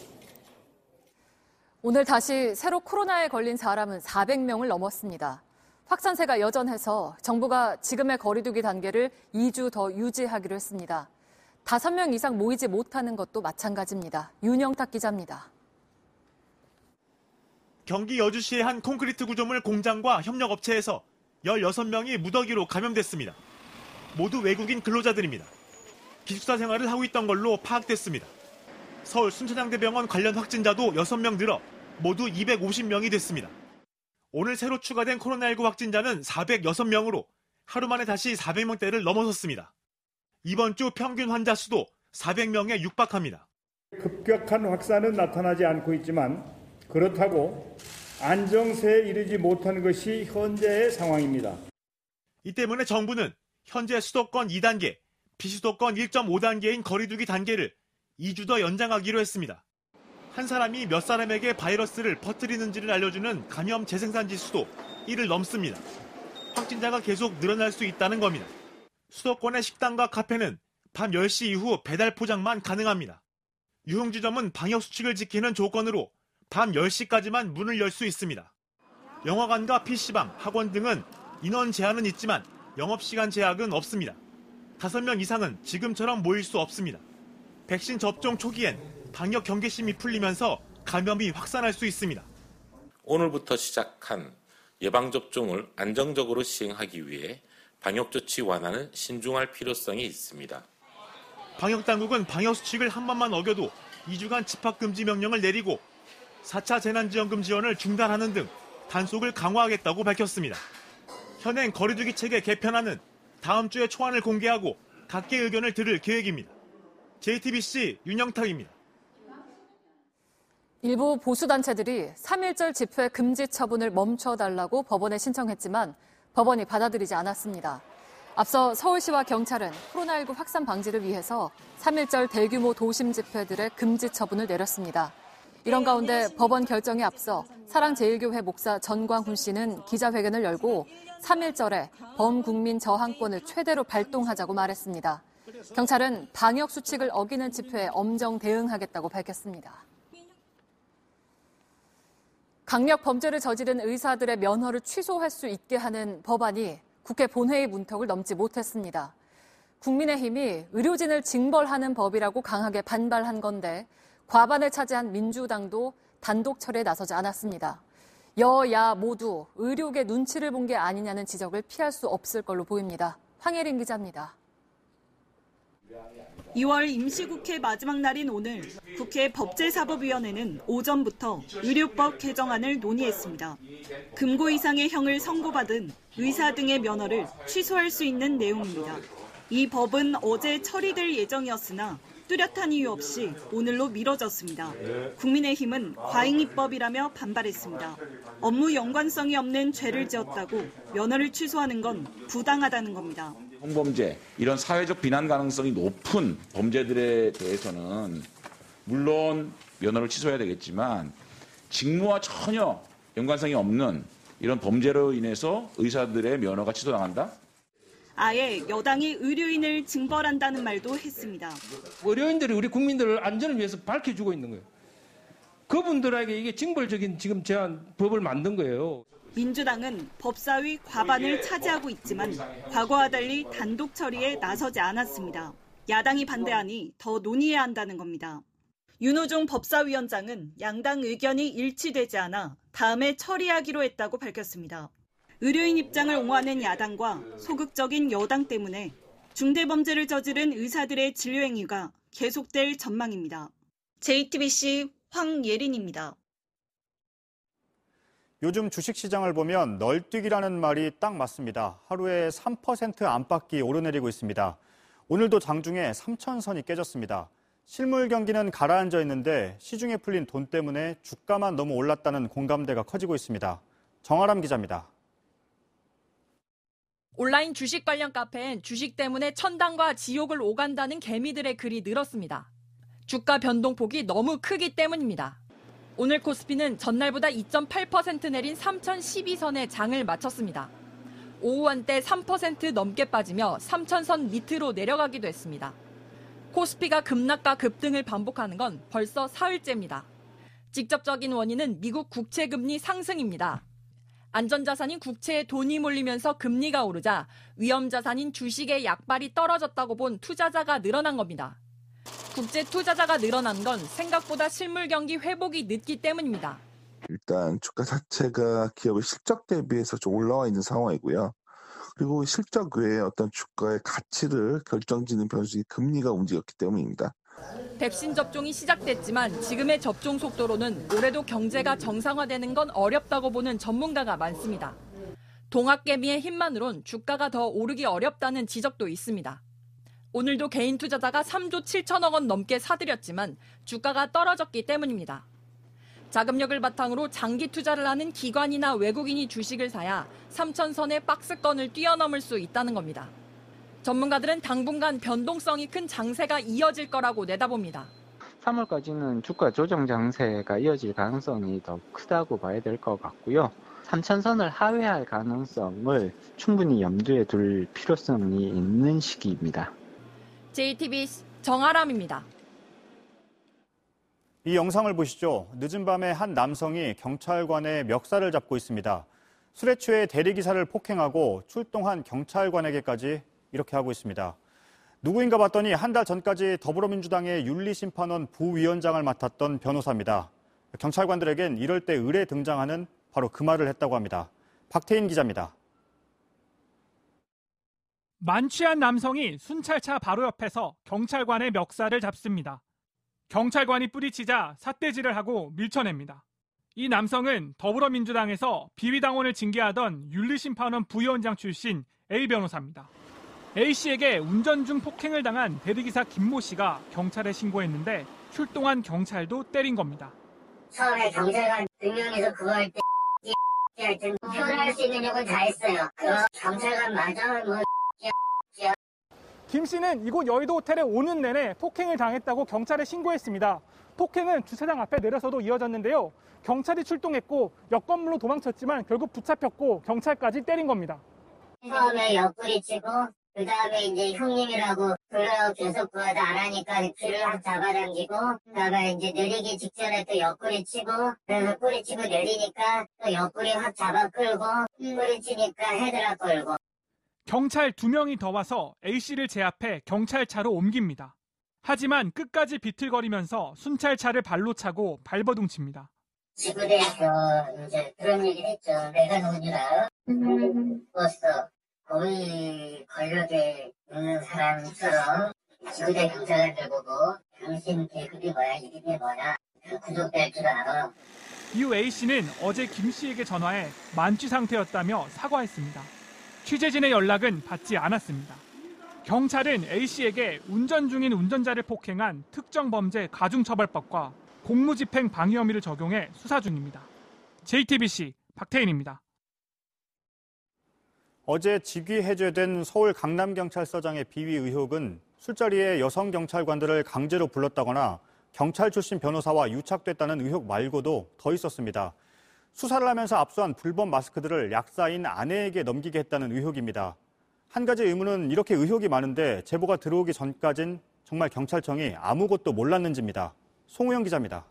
오늘 다시 새로 코로나에 걸린 사람은 400명을 넘었습니다. 확산세가 여전해서 정부가 지금의 거리두기 단계를 2주 더 유지하기로 했습니다. 5명 이상 모이지 못하는 것도 마찬가지입니다. 윤영탁 기자입니다. 경기 여주시의 한 콘크리트 구조물 공장과 협력업체에서 16명이 무더기로 감염됐습니다. 모두 외국인 근로자들입니다. 기숙사 생활을 하고 있던 걸로 파악됐습니다. 서울 순천향대병원 관련 확진자도 6명 늘어 모두 250명이 됐습니다. 오늘 새로 추가된 코로나19 확진자는 406명으로 하루 만에 다시 400명대를 넘어섰습니다. 이번 주 평균 환자 수도 400명에 육박합니다. 급격한 확산은 나타나지 않고 있지만 그렇다고 안정세에 이르지 못하는 것이 현재의 상황입니다. 이 때문에 정부는 현재 수도권 2단계, 비수도권 1.5단계인 거리두기 단계를 2주 더 연장하기로 했습니다. 한 사람이 몇 사람에게 바이러스를 퍼뜨리는지를 알려주는 감염 재생산 지수도 1을 넘습니다. 확진자가 계속 늘어날 수 있다는 겁니다. 수도권의 식당과 카페는 밤 10시 이후 배달 포장만 가능합니다. 유흥주점은 방역수칙을 지키는 조건으로 밤 10시까지만 문을 열 수 있습니다. 영화관과 PC방, 학원 등은 인원 제한은 있지만 영업시간 제약은 없습니다. 5명 이상은 지금처럼 모일 수 없습니다. 백신 접종 초기엔 방역 경계심이 풀리면서 감염이 확산할 수 있습니다. 오늘부터 시작한 예방접종을 안정적으로 시행하기 위해 방역조치 완화는 신중할 필요성이 있습니다. 방역당국은 방역수칙을 한 번만 어겨도 2주간 집합금지 명령을 내리고 4차 재난지원금 지원을 중단하는 등 단속을 강화하겠다고 밝혔습니다. 현행 거리두기 체계 개편안은 다음 주에 초안을 공개하고 각계 의견을 들을 계획입니다. JTBC 윤영탁입니다. 일부 보수단체들이 3.1절 집회 금지 처분을 멈춰달라고 법원에 신청했지만 법원이 받아들이지 않았습니다. 앞서 서울시와 경찰은 코로나19 확산 방지를 위해서 3.1절 대규모 도심 집회들의 금지 처분을 내렸습니다. 이런 가운데 법원 결정에 앞서 사랑제일교회 목사 전광훈 씨는 기자회견을 열고 3.1절에 범국민 저항권을 최대로 발동하자고 말했습니다. 경찰은 방역수칙을 어기는 집회에 엄정 대응하겠다고 밝혔습니다. 강력 범죄를 저지른 의사들의 면허를 취소할 수 있게 하는 법안이 국회 본회의 문턱을 넘지 못했습니다. 국민의힘이 의료진을 징벌하는 법이라고 강하게 반발한 건데 과반을 차지한 민주당도 단독 처리에 나서지 않았습니다. 여야 모두 의료계 눈치를 본 게 아니냐는 지적을 피할 수 없을 걸로 보입니다. 황혜린 기자입니다. 2월 임시국회 마지막 날인 오늘 국회 법제사법위원회는 오전부터 의료법 개정안을 논의했습니다. 금고 이상의 형을 선고받은 의사 등의 면허를 취소할 수 있는 내용입니다. 이 법은 어제 처리될 예정이었으나 뚜렷한 이유 없이 오늘로 미뤄졌습니다. 국민의힘은 과잉입법이라며 반발했습니다. 업무 연관성이 없는 죄를 지었다고 면허를 취소하는 건 부당하다는 겁니다. 성범죄, 이런 사회적 비난 가능성이 높은 범죄들에 대해서는 물론 면허를 취소해야 되겠지만 직무와 전혀 연관성이 없는 이런 범죄로 인해서 의사들의 면허가 취소당한다? 아예 여당이 의료인을 징벌한다는 말도 했습니다. 의료인들이 우리 국민들을 안전을 위해서 밝혀주고 있는 거예요. 그분들에게 이게 징벌적인 지금 제한 법을 만든 거예요. 민주당은 법사위 과반을 차지하고 있지만 과거와 달리 단독 처리에 나서지 않았습니다. 야당이 반대하니 더 논의해야 한다는 겁니다. 윤호중 법사위원장은 양당 의견이 일치되지 않아 다음에 처리하기로 했다고 밝혔습니다. 의료인 입장을 옹호하는 야당과 소극적인 여당 때문에 중대범죄를 저지른 의사들의 진료행위가 계속될 전망입니다. JTBC 황예린입니다. 요즘 주식시장을 보면 널뛰기라는 말이 딱 맞습니다. 하루에 3% 안팎이 오르내리고 있습니다. 오늘도 장중에 3,000선이 깨졌습니다. 실물 경기는 가라앉아 있는데 시중에 풀린 돈 때문에 주가만 너무 올랐다는 공감대가 커지고 있습니다. 정아람 기자입니다. 온라인 주식 관련 카페엔 주식 때문에 천당과 지옥을 오간다는 개미들의 글이 늘었습니다. 주가 변동폭이 너무 크기 때문입니다. 오늘 코스피는 전날보다 2.8% 내린 3,012선에 장을 마쳤습니다. 오후 한때 3% 넘게 빠지며 3,000선 밑으로 내려가기도 했습니다. 코스피가 급락과 급등을 반복하는 건 벌써 사흘째입니다. 직접적인 원인은 미국 국채금리 상승입니다. 안전자산인 국채에 돈이 몰리면서 금리가 오르자 위험자산인 주식의 약발이 떨어졌다고 본 투자자가 늘어난 겁니다. 국제 투자자가 늘어난 건 생각보다 실물 경기 회복이 늦기 때문입니다. 일단 주가 자체가 기업의 실적 대비해서 좀 올라와 있는 상황이고요. 그리고 실적 외에 어떤 주가의 가치를 결정짓는 변수인 금리가 움직였기 때문입니다. 백신 접종이 시작됐지만 지금의 접종 속도로는 올해도 경제가 정상화되는 건 어렵다고 보는 전문가가 많습니다. 동학개미의 힘만으론 주가가 더 오르기 어렵다는 지적도 있습니다. 오늘도 개인 투자자가 3조 7천억 원 넘게 사들였지만 주가가 떨어졌기 때문입니다. 자금력을 바탕으로 장기 투자를 하는 기관이나 외국인이 주식을 사야 3,000선의 박스권을 뛰어넘을 수 있다는 겁니다. 전문가들은 당분간 변동성이 큰 장세가 이어질 거라고 내다봅니다. 3월까지는 주가 조정 장세가 이어질 가능성이 더 크다고 봐야 될 것 같고요. 3,000선을 하회할 가능성을 충분히 염두에 둘 필요성이 있는 시기입니다. JTBC 정아람입니다. 이 영상을 보시죠. 늦은 밤에 한 남성이 경찰관의 멱살을 잡고 있습니다. 술에 취해 대리기사를 폭행하고 출동한 경찰관에게까지 이렇게 하고 있습니다. 누구인가 봤더니 한 달 전까지 더불어민주당의 윤리심판원 부위원장을 맡았던 변호사입니다. 경찰관들에겐 이럴 때 을에 등장하는 바로 그 말을 했다고 합니다. 박태인 기자입니다. 만취한 남성이 순찰차 바로 옆에서 경찰관의 멱살을 잡습니다. 경찰관이 뿌리치자 삿대질을 하고 밀쳐냅니다. 이 남성은 더불어민주당에서 비위당원을 징계하던 윤리심판원 부위원장 출신 A 변호사입니다. A씨에게 운전 중 폭행을 당한 대리기사 김모 씨가 경찰에 신고했는데 출동한 경찰도 때린 겁니다. 처음에 경찰관 등용해서 그거 할 때 하여튼 표현할 수 있는 욕은 다 했어요. 경찰관 맞아 뭐. 김 씨는 이곳 여의도 호텔에 오는 내내 폭행을 당했다고 경찰에 신고했습니다. 폭행은 주차장 앞에 내려서도 이어졌는데요. 경찰이 출동했고 옆 건물로 도망쳤지만 결국 붙잡혔고 경찰까지 때린 겁니다. 처음에 옆구리 치고 그 다음에 이제 형님이라고 불러요. 계속 구하다 안 하니까 귀를 확 잡아당기고 그다음에 이제 내리기 직전에 또 옆구리 치고 그래서 꼬리 치고 내리니까 또 옆구리 확 잡아 끌고 꼬리 치니까 헤드락 걸고. 경찰 2명이 더 와서 A씨를 제압해 경찰차로 옮깁니다. 하지만 끝까지 비틀거리면서 순찰차를 발로 차고 발버둥칩니다. 지구대에서 이제 그런 얘기를 했죠. 내가 누군지 알아? 버스 거의 권력에 있는 사람처럼 지구대 경찰관들 보고 당신 계급이 뭐야, 이름이 뭐야, 구속될 줄 알아. 이후 A씨는 어제 김 씨에게 전화해 만취 상태였다며 사과했습니다. 취재진의 연락은 받지 않았습니다. 경찰은 A씨에게 운전 중인 운전자를 폭행한 특정범죄 가중처벌법과 공무집행 방해 혐의를 적용해 수사 중입니다. JTBC 박태인입니다. 어제 직위 해제된 서울 강남경찰서장의 비위 의혹은 술자리에 여성 경찰관들을 강제로 불렀다거나 경찰 출신 변호사와 유착됐다는 의혹 말고도 더 있었습니다. 수사를 하면서 압수한 불법 마스크들을 약사인 아내에게 넘기게 했다는 의혹입니다. 한 가지 의문은 이렇게 의혹이 많은데 제보가 들어오기 전까진 정말 경찰청이 아무것도 몰랐는지입니다. 송우영 기자입니다.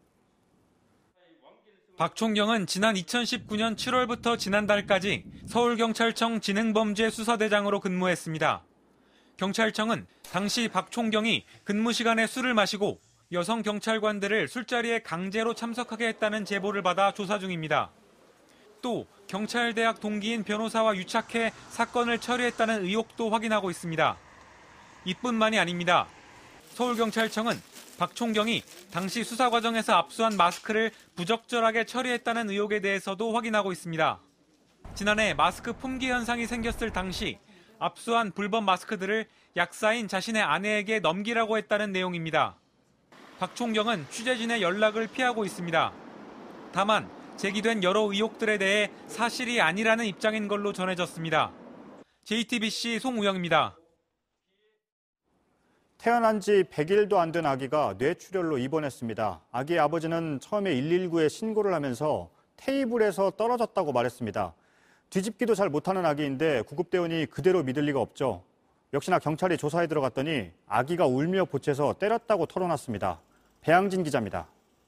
박 총경은 지난 2019년 7월부터 지난달까지 서울경찰청 진행범죄수사대장으로 근무했습니다. 경찰청은 당시 박 총경이 근무 시간에 술을 마시고 여성 경찰관들을 술자리에 강제로 참석하게 했다는 제보를 받아 조사 중입니다. 또 경찰대학 동기인 변호사와 유착해 사건을 처리했다는 의혹도 확인하고 있습니다. 이뿐만이 아닙니다. 서울경찰청은 박 총경이 당시 수사 과정에서 압수한 마스크를 부적절하게 처리했다는 의혹에 대해서도 확인하고 있습니다. 지난해 마스크 품귀 현상이 생겼을 당시 압수한 불법 마스크들을 약사인 자신의 아내에게 넘기라고 했다는 내용입니다. 박 총경은 취재진의 연락을 피하고 있습니다. 다만 제기된 여러 의혹들에 대해 사실이 아니라는 입장인 걸로 전해졌습니다. JTBC 송우영입니다. 태어난 지 100일도 안 된 아기가 뇌출혈로 입원했습니다. 아기의 아버지는 처음에 119에 신고를 하면서 테이블에서 떨어졌다고 말했습니다. 뒤집기도 잘 못하는 아기인데 구급대원이 그대로 믿을 리가 없죠. 역시나 경찰이 조사에 들어갔더니 아기가 울며 보채서 때렸다고 털어놨습니다. 배양진 기자입니다.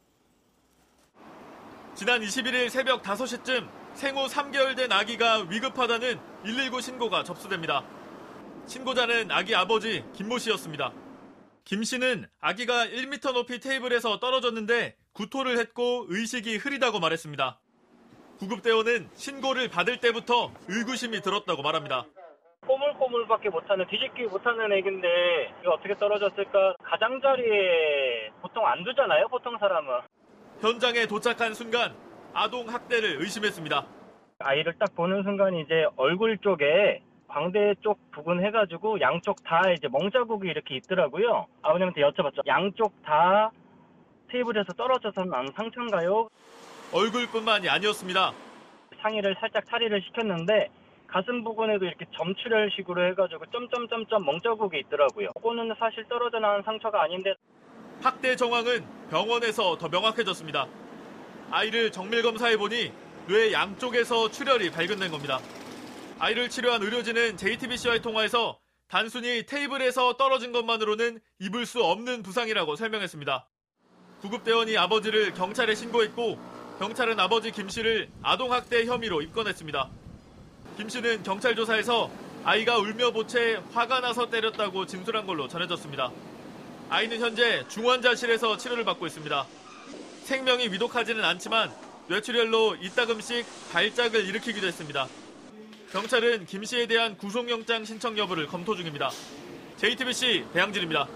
지난 21일 새벽 5시쯤 생후 3개월 된 아기가 위급하다는 119 신고가 접수됩니다. 신고자는 아기 아버지 김모 씨였습니다. 김 씨는 아기가 1m 높이 테이블에서 떨어졌는데 구토를 했고 의식이 흐리다고 말했습니다. 구급대원은 신고를 받을 때부터 의구심이 들었다고 말합니다. 꼬물꼬물밖에 못하는, 뒤집기 못하는 애긴데 이거 어떻게 떨어졌을까? 가장자리에 보통 안 두잖아요, 보통 사람은. 현장에 도착한 순간 아동 학대를 의심했습니다. 아이를 딱 보는 순간 이제 얼굴 쪽에 광대 쪽 부분 해가지고 양쪽 다 이제 멍자국이 이렇게 있더라고요. 아버님한테 여쭤봤죠. 양쪽 다 테이블에서 떨어져서 난 상처인가요? 얼굴뿐만이 아니었습니다. 상의를 살짝 탈의를 시켰는데 가슴 부분에도 이렇게 점출혈식으로 해가지고 점점점점 멍자국이 있더라고요. 그거는 사실 떨어져 나온 상처가 아닌데. 학대 정황은 병원에서 더 명확해졌습니다. 아이를 정밀 검사해보니 뇌 양쪽에서 출혈이 발견된 겁니다. 아이를 치료한 의료진은 JTBC와의 통화에서 단순히 테이블에서 떨어진 것만으로는 입을 수 없는 부상이라고 설명했습니다. 구급대원이 아버지를 경찰에 신고했고 경찰은 아버지 김 씨를 아동학대 혐의로 입건했습니다. 김 씨는 경찰 조사에서 아이가 울며 보채 화가 나서 때렸다고 진술한 걸로 전해졌습니다. 아이는 현재 중환자실에서 치료를 받고 있습니다. 생명이 위독하지는 않지만 뇌출혈로 이따금씩 발작을 일으키기도 했습니다. 경찰은 김 씨에 대한 구속영장 신청 여부를 검토 중입니다. JTBC 배양진입니다.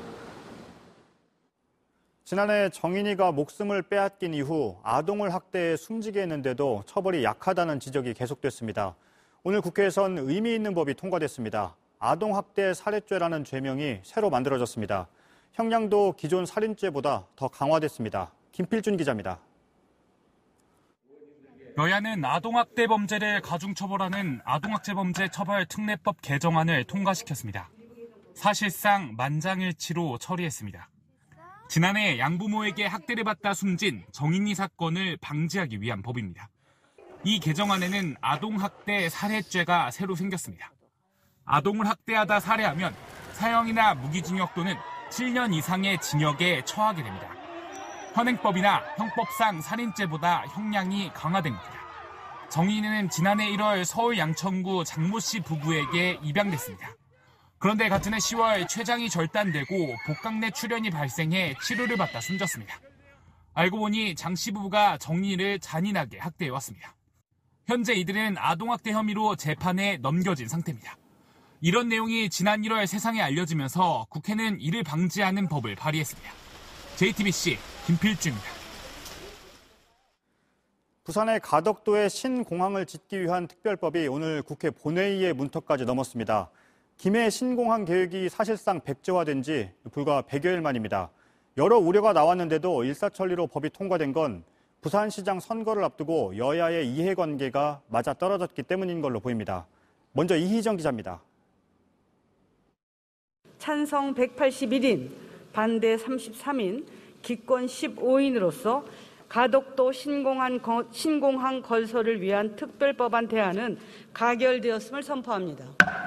지난해 정인이가 목숨을 빼앗긴 이후 아동을 학대해 숨지게 했는데도 처벌이 약하다는 지적이 계속됐습니다. 오늘 국회에선 의미 있는 법이 통과됐습니다. 아동학대 살해죄라는 죄명이 새로 만들어졌습니다. 형량도 기존 살인죄보다 더 강화됐습니다. 김필준 기자입니다. 여야는 아동학대 범죄를 가중처벌하는 아동학대범죄 처벌특례법 개정안을 통과시켰습니다. 사실상 만장일치로 처리했습니다. 지난해 양부모에게 학대를 받다 숨진 정인이 사건을 방지하기 위한 법입니다. 이 개정안에는 아동학대 살해죄가 새로 생겼습니다. 아동을 학대하다 살해하면 사형이나 무기징역 또는 7년 이상의 징역에 처하게 됩니다. 현행법이나 형법상 살인죄보다 형량이 강화됩니다. 정인이는 지난해 1월 서울 양천구 장모 씨 부부에게 입양됐습니다. 그런데 같은 해 10월 췌장이 절단되고 복강내 출혈이 발생해 치료를 받다 숨졌습니다. 알고 보니 장 씨 부부가 정인이를 잔인하게 학대해왔습니다. 현재 이들은 아동학대 혐의로 재판에 넘겨진 상태입니다. 이런 내용이 지난 1월 세상에 알려지면서 국회는 이를 방지하는 법을 발의했습니다. JTBC 김필주입니다. 부산의 가덕도에 신공항을 짓기 위한 특별법이 오늘 국회 본회의의 문턱까지 넘었습니다. 김해 신공항 계획이 사실상 백지화된 지 불과 100여일 만입니다. 여러 우려가 나왔는데도 일사천리로 법이 통과된 건 부산시장 선거를 앞두고 여야의 이해관계가 맞아떨어졌기 때문인 걸로 보입니다. 먼저 이희정 기자입니다. 찬성 181인, 반대 33인, 기권 15인으로서 가덕도 신공항 건설을 위한 특별법안 대안은 가결되었음을 선포합니다.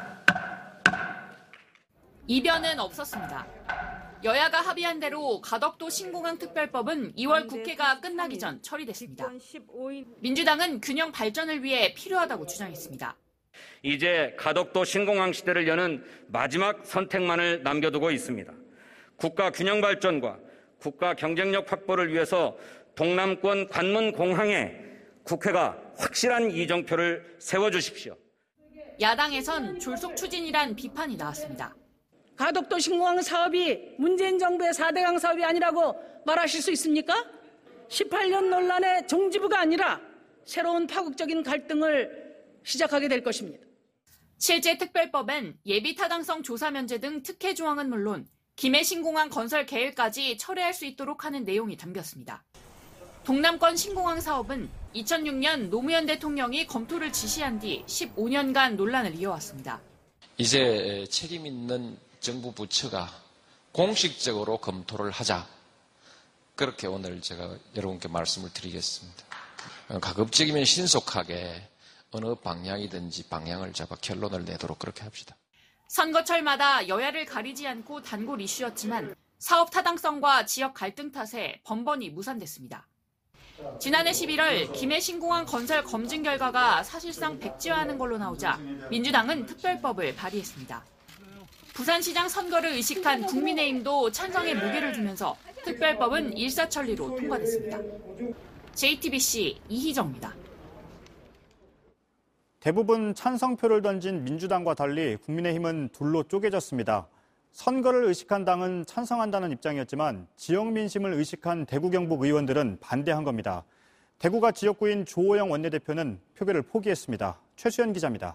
이변은 없었습니다. 여야가 합의한 대로 가덕도 신공항 특별법은 2월 국회가 끝나기 전 처리됐습니다. 민주당은 균형 발전을 위해 필요하다고 주장했습니다. 이제 가덕도 신공항 시대를 여는 마지막 선택만을 남겨두고 있습니다. 국가 균형 발전과 국가 경쟁력 확보를 위해서 동남권 관문 공항에 국회가 확실한 이정표를 세워주십시오. 야당에선 졸속 추진이란 비판이 나왔습니다. 가덕도 신공항 사업이 문재인 정부의 4대강 사업이 아니라고 말하실 수 있습니까? 18년 논란의 종지부가 아니라 새로운 파국적인 갈등을 시작하게 될 것입니다. 실제 특별법엔 예비 타당성 조사 면제 등 특혜 조항은 물론 김해 신공항 건설 계획까지 철회할 수 있도록 하는 내용이 담겼습니다. 동남권 신공항 사업은 2006년 노무현 대통령이 검토를 지시한 뒤 15년간 논란을 이어왔습니다. 이제 책임 있는 정부 부처가 공식적으로 검토를 하자. 그렇게 오늘 제가 여러분께 말씀을 드리겠습니다. 가급적이면 신속하게 어느 방향이든지 방향을 잡아 결론을 내도록 그렇게 합시다. 선거철마다 여야를 가리지 않고 단골 이슈였지만 사업 타당성과 지역 갈등 탓에 번번이 무산됐습니다. 지난해 11월 김해 신공항 건설 검증 결과가 사실상 백지화하는 걸로 나오자 민주당은 특별법을 발의했습니다. 부산시장 선거를 의식한 국민의힘도 찬성에 무게를 두면서 특별법은 일사천리로 통과됐습니다. JTBC 이희정입니다. 대부분 찬성표를 던진 민주당과 달리 국민의힘은 둘로 쪼개졌습니다. 선거를 의식한 당은 찬성한다는 입장이었지만 지역 민심을 의식한 대구 경북 의원들은 반대한 겁니다. 대구가 지역구인 조호영 원내대표는 표결을 포기했습니다. 최수연 기자입니다.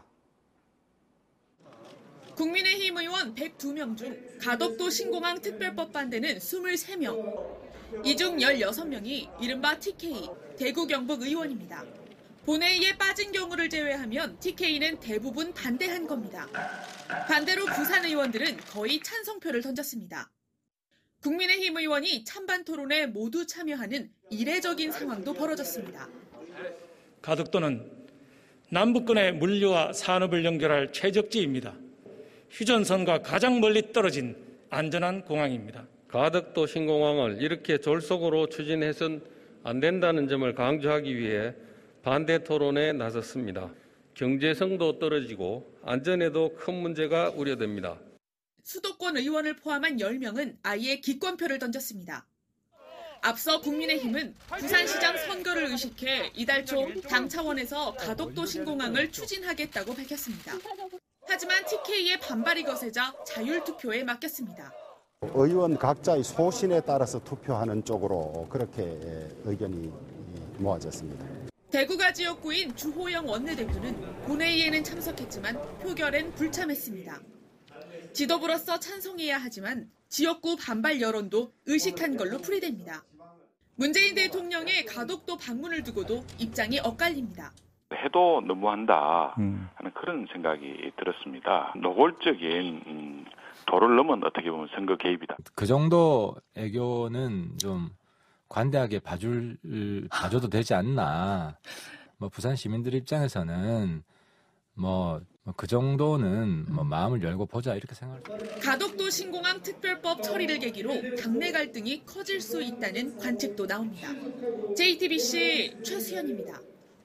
국민의힘 의원 102명 중 가덕도 신공항 특별법 반대는 23명. 이 중 16명이 이른바 TK, 대구 경북 의원입니다. 본회의에 빠진 경우를 제외하면 TK는 대부분 반대한 겁니다. 반대로 부산 의원들은 거의 찬성표를 던졌습니다. 국민의힘 의원이 찬반 토론에 모두 참여하는 이례적인 상황도 벌어졌습니다. 가덕도는 남북권의 물류와 산업을 연결할 최적지입니다. 휴전선과 가장 멀리 떨어진 안전한 공항입니다. 가덕도 신공항을 이렇게 졸속으로 추진해서는 안 된다는 점을 강조하기 위해 반대 토론에 나섰습니다. 경제성도 떨어지고 안전에도 큰 문제가 우려됩니다. 수도권 의원을 포함한 10명은 아예 기권표를 던졌습니다. 앞서 국민의힘은 부산시장 선거를 의식해 이달 초 당 차원에서 가덕도 신공항을 추진하겠다고 밝혔습니다. 하지만 TK의 반발이 거세자 자율투표에 맡겼습니다. 의원 각자의 소신에 따라서 투표하는 쪽으로 그렇게 의견이 모아졌습니다. 대구가 지역구인 주호영 원내대표는 본회의에는 참석했지만 표결엔 불참했습니다. 지도부로서 찬성해야 하지만 지역구 반발 여론도 의식한 걸로 풀이됩니다. 문재인 대통령의 가덕도 방문을 두고도 입장이 엇갈립니다. 해도 너무한다 하는 그런 생각이 들었습니다. 노골적인 도를 넘은 어떻게 보면 선거 개입이다. 그 정도 애교는 좀 관대하게 봐줘도 되지 않나. 부산 시민들 입장에서는 그 정도는 마음을 열고 보자 이렇게 생각합니다. 가덕도 신공항 특별법 처리를 계기로 당내 갈등이 커질 수 있다는 관측도 나옵니다. JTBC 최수연입니다.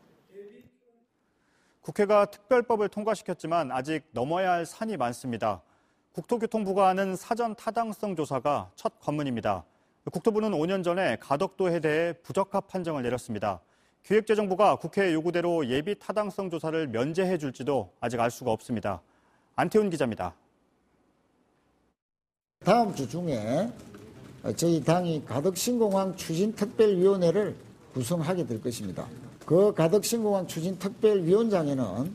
국회가 특별법을 통과시켰지만 아직 넘어야 할 산이 많습니다. 국토교통부가 하는 사전 타당성 조사가 첫 관문입니다. 국토부는 5년 전에 가덕도에 대해 부적합 판정을 내렸습니다. 기획재정부가 국회 요구대로 예비 타당성 조사를 면제해 줄지도 아직 알 수가 없습니다. 안태훈 기자입니다. 다음 주 중에 저희 당이 가덕신공항 추진특별위원회를 구성하게 될 것입니다. 그 가덕신공항 추진특별위원장에는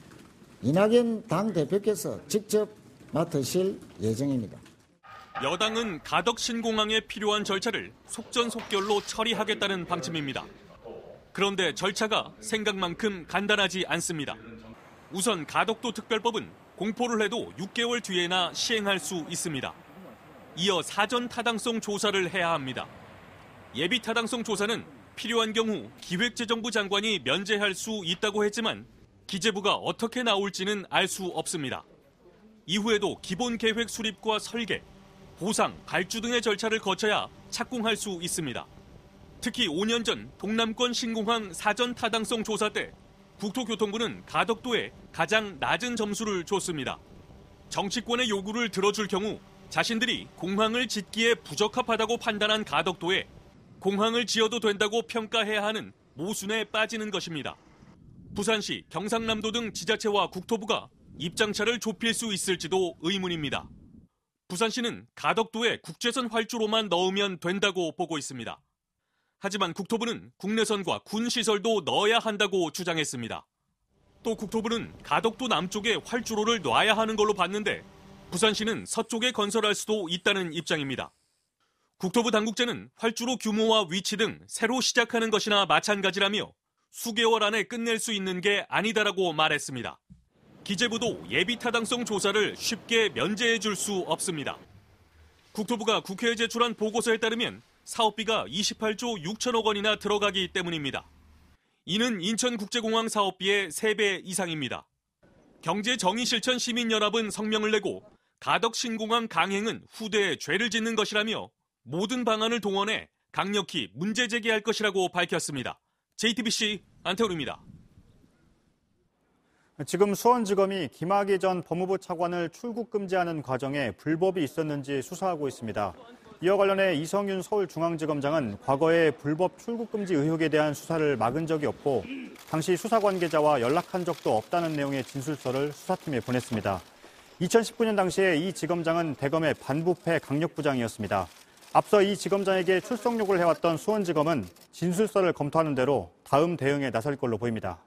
이낙연 당대표께서 직접 맡으실 예정입니다. 여당은 가덕신공항에 필요한 절차를 속전속결로 처리하겠다는 방침입니다. 그런데 절차가 생각만큼 간단하지 않습니다. 우선 가덕도 특별법은 공포를 해도 6개월 뒤에나 시행할 수 있습니다. 이어 사전 타당성 조사를 해야 합니다. 예비 타당성 조사는 필요한 경우 기획재정부 장관이 면제할 수 있다고 했지만 기재부가 어떻게 나올지는 알 수 없습니다. 이후에도 기본계획 수립과 설계, 보상, 발주 등의 절차를 거쳐야 착공할 수 있습니다. 특히 5년 전 동남권 신공항 사전 타당성 조사 때 국토교통부는 가덕도에 가장 낮은 점수를 줬습니다. 정치권의 요구를 들어줄 경우 자신들이 공항을 짓기에 부적합하다고 판단한 가덕도에 공항을 지어도 된다고 평가해야 하는 모순에 빠지는 것입니다. 부산시, 경상남도 등 지자체와 국토부가 입장차를 좁힐 수 있을지도 의문입니다. 부산시는 가덕도에 국제선 활주로만 넣으면 된다고 보고 있습니다. 하지만 국토부는 국내선과 군시설도 넣어야 한다고 주장했습니다. 또 국토부는 가덕도 남쪽에 활주로를 놔야 하는 걸로 봤는데 부산시는 서쪽에 건설할 수도 있다는 입장입니다. 국토부 당국자는 활주로 규모와 위치 등 새로 시작하는 것이나 마찬가지라며 수개월 안에 끝낼 수 있는 게 아니다라고 말했습니다. 기재부도 예비 타당성 조사를 쉽게 면제해 줄 수 없습니다. 국토부가 국회에 제출한 보고서에 따르면 사업비가 28조 6천억 원이나 들어가기 때문입니다. 이는 인천국제공항 사업비의 3배 이상입니다. 경제정의실천 시민연합은 성명을 내고 가덕신공항 강행은 후대에 죄를 짓는 것이라며 모든 방안을 동원해 강력히 문제 제기할 것이라고 밝혔습니다. JTBC 안태훈입니다. 지금 수원지검이 김학의 전 법무부 차관을 출국 금지하는 과정에 불법이 있었는지 수사하고 있습니다. 이와 관련해 이성윤 서울중앙지검장은 과거에 불법 출국 금지 의혹에 대한 수사를 막은 적이 없고 당시 수사 관계자와 연락한 적도 없다는 내용의 진술서를 수사팀에 보냈습니다. 2019년 당시에 이 지검장은 대검의 반부패 강력부장이었습니다. 앞서 이 지검장에게 출석 요구를 해왔던 수원지검은 진술서를 검토하는 대로 다음 대응에 나설 걸로 보입니다.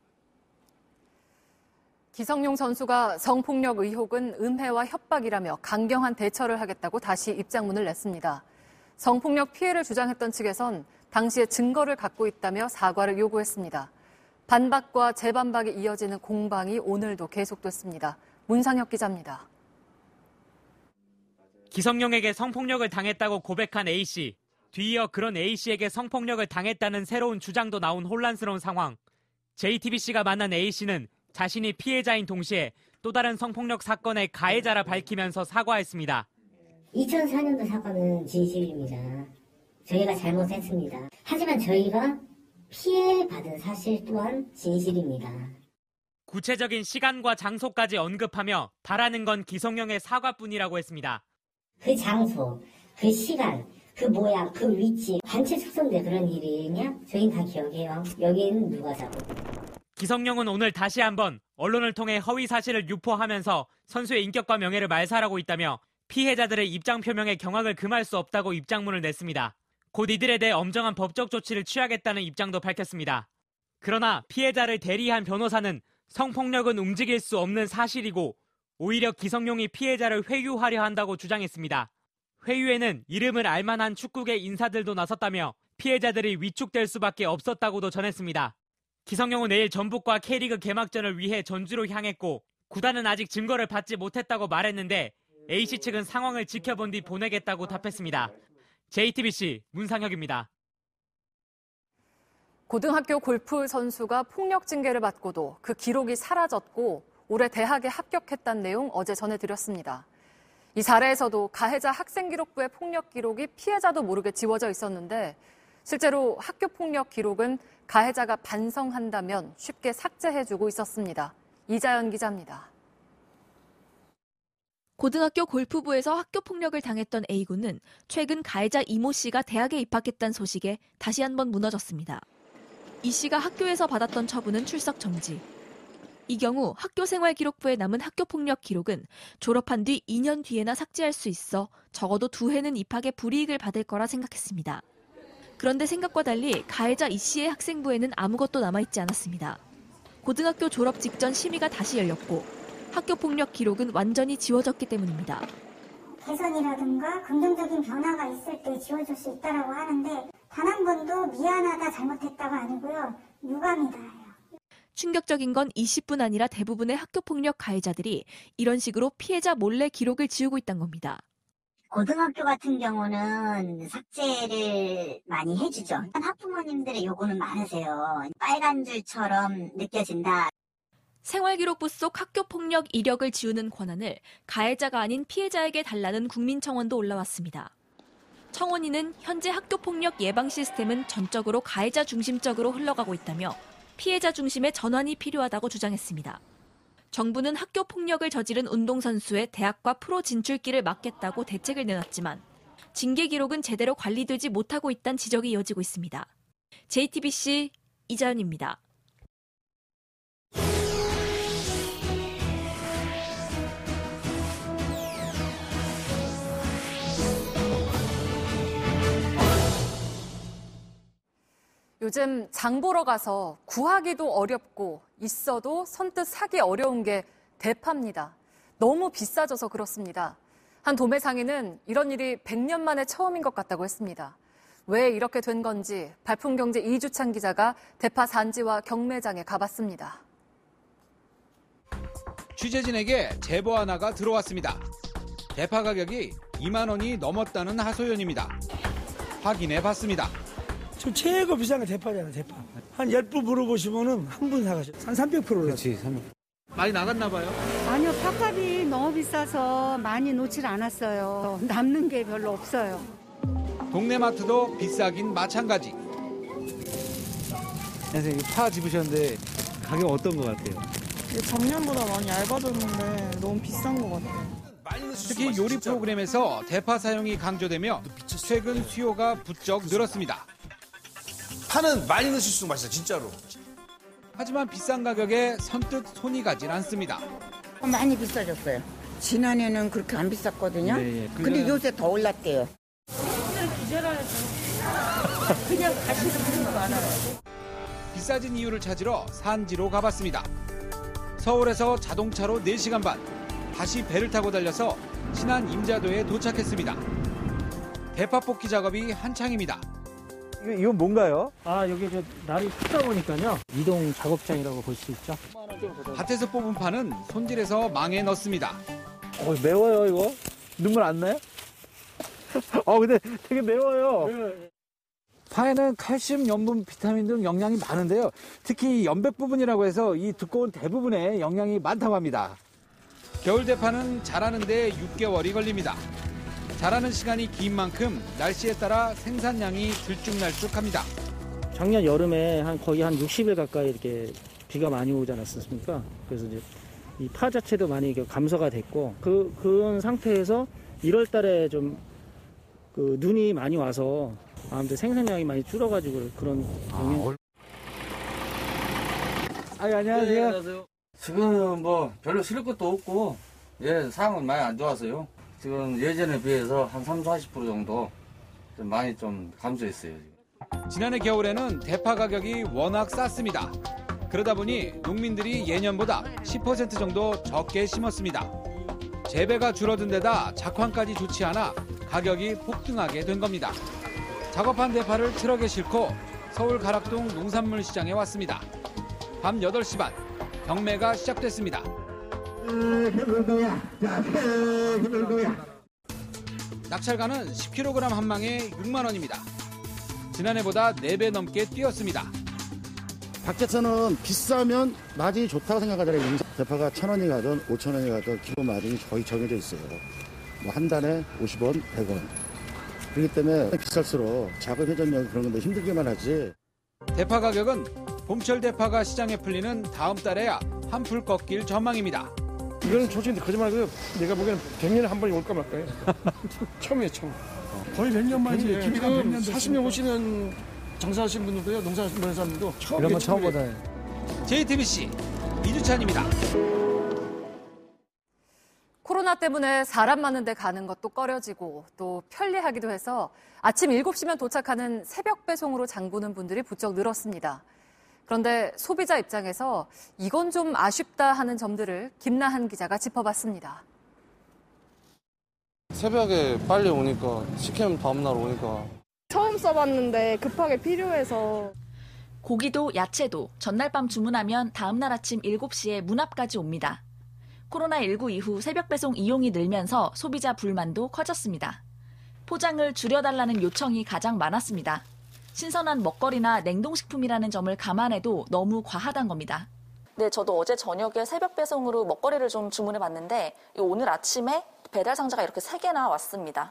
기성용 선수가 성폭력 의혹은 음해와 협박이라며 강경한 대처를 하겠다고 다시 입장문을 냈습니다. 성폭력 피해를 주장했던 측에선 당시에 증거를 갖고 있다며 사과를 요구했습니다. 반박과 재반박이 이어지는 공방이 오늘도 계속됐습니다. 문상혁 기자입니다. 기성용에게 성폭력을 당했다고 고백한 A씨. 뒤이어 그런 A씨에게 성폭력을 당했다는 새로운 주장도 나온 혼란스러운 상황. JTBC가 만난 A씨는 자신이 피해자인 동시에 또 다른 성폭력 사건의 가해자라 밝히면서 사과했습니다. 2004년도 사건은 진실입니다. 저희가 잘못했습니다. 하지만 저희가 피해받은 사실 또한 진실입니다. 구체적인 시간과 장소까지 언급하며 바라는 건 기성용의 사과뿐이라고 했습니다. 그 장소, 그 시간, 그 모양, 그 위치, 단체 축소인데 그런 일이냐? 저희는 다 기억해요. 여기는 누가 자고. 기성용은 오늘 다시 한번 언론을 통해 허위 사실을 유포하면서 선수의 인격과 명예를 말살하고 있다며 피해자들의 입장 표명에 경악을 금할 수 없다고 입장문을 냈습니다. 곧 이들에 대해 엄정한 법적 조치를 취하겠다는 입장도 밝혔습니다. 그러나 피해자를 대리한 변호사는 성폭력은 움직일 수 없는 사실이고 오히려 기성용이 피해자를 회유하려 한다고 주장했습니다. 회유에는 이름을 알만한 축구계 인사들도 나섰다며 피해자들이 위축될 수밖에 없었다고도 전했습니다. 기성용은 내일 전북과 K리그 개막전을 위해 전주로 향했고 구단은 아직 증거를 받지 못했다고 말했는데 A씨 측은 상황을 지켜본 뒤 보내겠다고 답했습니다. JTBC 문상혁입니다. 고등학교 골프 선수가 폭력 징계를 받고도 그 기록이 사라졌고 올해 대학에 합격했다는 내용 어제 전해드렸습니다. 이 사례에서도 가해자 학생기록부의 폭력 기록이 피해자도 모르게 지워져 있었는데 실제로 학교 폭력 기록은 가해자가 반성한다면 쉽게 삭제해주고 있었습니다. 이자연 기자입니다. 고등학교 골프부에서 학교 폭력을 당했던 A군은 최근 가해자 이모 씨가 대학에 입학했다는 소식에 다시 한번 무너졌습니다. 이 씨가 학교에서 받았던 처분은 출석 정지. 이 경우 학교생활기록부에 남은 학교폭력 기록은 졸업한 뒤 2년 뒤에나 삭제할 수 있어 적어도 2회는 입학에 불이익을 받을 거라 생각했습니다. 그런데 생각과 달리 가해자 이 씨의 학생부에는 아무것도 남아있지 않았습니다. 고등학교 졸업 직전 심의가 다시 열렸고 학교폭력 기록은 완전히 지워졌기 때문입니다. 개선이라든가 긍정적인 변화가 있을 때 지워줄 수 있다고 하는데 단 한 번도 미안하다 잘못했다가 아니고요. 유감이다예요. 충격적인 건 20분 아니라 대부분의 학교폭력 가해자들이 이런 식으로 피해자 몰래 기록을 지우고 있다는 겁니다. 고등학교 같은 경우는 삭제를 많이 해주죠. 학부모님들의 요구는 많으세요. 빨간 줄처럼 느껴진다. 생활기록부 속 학교폭력 이력을 지우는 권한을 가해자가 아닌 피해자에게 달라는 국민청원도 올라왔습니다. 청원인은 현재 학교폭력 예방 시스템은 전적으로 가해자 중심적으로 흘러가고 있다며 피해자 중심의 전환이 필요하다고 주장했습니다. 정부는 학교폭력을 저지른 운동선수의 대학과 프로 진출길을 막겠다고 대책을 내놨지만 징계 기록은 제대로 관리되지 못하고 있다는 지적이 이어지고 있습니다. JTBC 이자연입니다. 요즘 장 보러 가서 구하기도 어렵고 있어도 선뜻 사기 어려운 게 대파입니다. 너무 비싸져서 그렇습니다. 한 도매상인은 이런 일이 100년 만에 처음인 것 같다고 했습니다. 왜 이렇게 된 건지 발품경제 이주찬 기자가 대파 산지와 경매장에 가봤습니다. 취재진에게 제보 하나가 들어왔습니다. 대파 가격이 2만 원이 넘었다는 하소연입니다. 확인해봤습니다. 좀 최고 비싼 게 대파잖아, 대파. 한 10분 물어보시면은 한 분 사가셔. 한 300% 올랐어. 그렇지, 300%. 많이 나갔나 봐요? 아니요, 팥값이 너무 비싸서 많이 놓질 않았어요. 남는 게 별로 없어요. 동네 마트도 비싸긴 마찬가지. 선생님, 파 집으셨는데 가격 어떤 것 같아요? 작년보다 많이 얇아졌는데 너무 비싼 것 같아요. 특히 요리 프로그램에서 대파 사용이 강조되며 최근 수요가 부쩍 늘었습니다. 파는 많이 넣으실수록 맛있어요, 진짜로. 하지만 비싼 가격에 선뜻 손이 가진 않습니다. 많이 비싸졌어요. 지난해는 그렇게 안 비쌌거든요. 네, 근데 요새 더 올랐대요. 그냥 기절하죠. 그냥 가시는 분이 많아요. 비싸진 이유를 찾으러 산지로 가봤습니다. 서울에서 자동차로 4시간 반, 다시 배를 타고 달려서 신안 임자도에 도착했습니다. 대파 뽑기 작업이 한창입니다. 이건 뭔가요? 여기 날이 춥다 보니까요. 이동 작업장이라고 볼 수 있죠. 밭에서 뽑은 파는 손질해서 망에 넣습니다. 매워요, 이거? 눈물 안 나요? 근데 되게 매워요. 파에는 칼슘, 염분, 비타민 등 영양이 많은데요. 특히 연백 부분이라고 해서 이 두꺼운 대부분에 영양이 많다고 합니다. 겨울 대파는 자라는 데 6개월이 걸립니다. 자라는 시간이 긴 만큼 날씨에 따라 생산량이 들쭉날쭉합니다. 작년 여름에 거의 한 60일 가까이 이렇게 비가 많이 오지 않았습니까? 그래서 이제 이 파 자체도 많이 감소가 됐고 그런 상태에서 1월 달에 좀 눈이 많이 와서 아무튼 생산량이 많이 줄어가지고 그런 영향. 안녕하세요. 안녕하세요. 지금 뭐 별로 실을 것도 없고 상황은 많이 안 좋아서요. 지금 예전에 비해서 한 30-40% 정도 좀 많이 좀 감소했어요. 지금. 지난해 겨울에는 대파 가격이 워낙 쌌습니다. 그러다 보니 농민들이 예년보다 10% 정도 적게 심었습니다. 재배가 줄어든 데다 작황까지 좋지 않아 가격이 폭등하게 된 겁니다. 작업한 대파를 트럭에 싣고 서울 가락동 농산물 시장에 왔습니다. 밤 8시 반 경매가 시작됐습니다. 낙찰가는 10kg 한 망에 6만 원입니다. 지난해보다 4배 넘게 뛰었습니다. 밖에서는 비싸면 마진이 좋다고 생각하잖아요. 대파가 1,000원이 가든 5,000원이 가든 기본 마진이 거의 정해져 있어요. 뭐 한 단에 50원, 100원. 그렇기 때문에 비쌀수록 작업 회전력 그런 건데 힘들기만 하지. 대파 가격은 봄철 대파가 시장에 풀리는 다음 달에야 한풀 꺾일 전망입니다. 이거는 솔직히 거짓말이고요. 내가 보기에는 100년에 한 번이 올까 말까요. 처음이에요, 처음. 거의 100년 만이지. 기비가 100년 40년, 50년 장사하신 분들도요, 농사하는 사람들도 이런 건 처음 보다. JTBC 이주찬입니다. 코로나 때문에 사람 많은 데 가는 것도 꺼려지고 또 편리하기도 해서 아침 7시면 도착하는 새벽 배송으로 장 보는 분들이 부쩍 늘었습니다. 그런데 소비자 입장에서 이건 좀 아쉽다 하는 점들을 김나한 기자가 짚어봤습니다. 새벽에 빨리 오니까 시키면 다음날 오니까. 처음 써봤는데 급하게 필요해서. 고기도 야채도 전날 밤 주문하면 다음날 아침 7시에 문 앞까지 옵니다. 코로나19 이후 새벽 배송 이용이 늘면서 소비자 불만도 커졌습니다. 포장을 줄여달라는 요청이 가장 많았습니다. 신선한 먹거리나 냉동식품이라는 점을 감안해도 너무 과하단 겁니다. 네, 저도 어제 저녁에 새벽 배송으로 먹거리를 좀 주문해봤는데 오늘 아침에 배달 상자가 이렇게 3개나 왔습니다.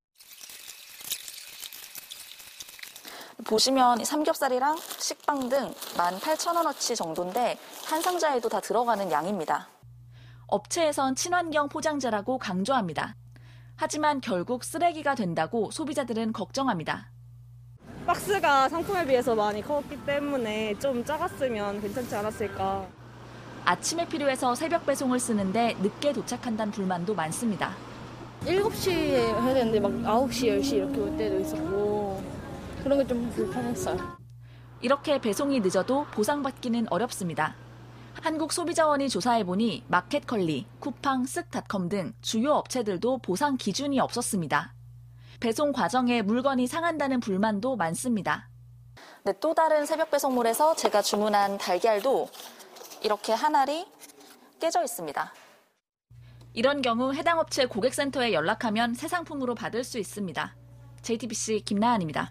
보시면 삼겹살이랑 식빵 등 18,000원어치 정도인데 한 상자에도 다 들어가는 양입니다. 업체에선 친환경 포장재라고 강조합니다. 하지만 결국 쓰레기가 된다고 소비자들은 걱정합니다. 박스가 상품에 비해서 많이 컸기 때문에 좀 작았으면 괜찮지 않았을까. 아침에 필요해서 새벽 배송을 쓰는데 늦게 도착한다는 불만도 많습니다. 7시에 해야 되는데 막 9시, 10시 이렇게 올 때도 있었고 그런 게 좀 불편했어요. 이렇게 배송이 늦어도 보상받기는 어렵습니다. 한국소비자원이 조사해보니 마켓컬리, 쿠팡, 쓱닷컴 등 주요 업체들도 보상 기준이 없었습니다. 배송 과정에 물건이 상한다는 불만도 많습니다. 네, 또 다른 새벽 배송물에서 제가 주문한 달걀도 이렇게 한 알이 깨져 있습니다. 이런 경우 해당 업체 고객센터에 연락하면 새 상품으로 받을 수 있습니다. JTBC 김나한입니다.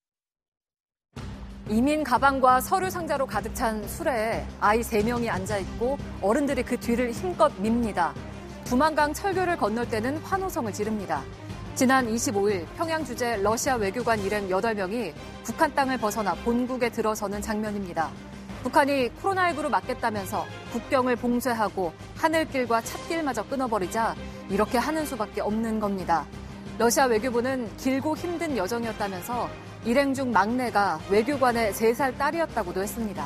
이민 가방과 서류 상자로 가득 찬 수레에 아이 3명이 앉아있고 어른들이 그 뒤를 힘껏 밉니다. 두만강 철교를 건널 때는 환호성을 지릅니다. 지난 25일 평양 주재 러시아 외교관 일행 8명이 북한 땅을 벗어나 본국에 들어서는 장면입니다. 북한이 코로나19로 막겠다면서 국경을 봉쇄하고 하늘길과 찻길마저 끊어버리자 이렇게 하는 수밖에 없는 겁니다. 러시아 외교부는 길고 힘든 여정이었다면서 일행 중 막내가 외교관의 3살 딸이었다고도 했습니다.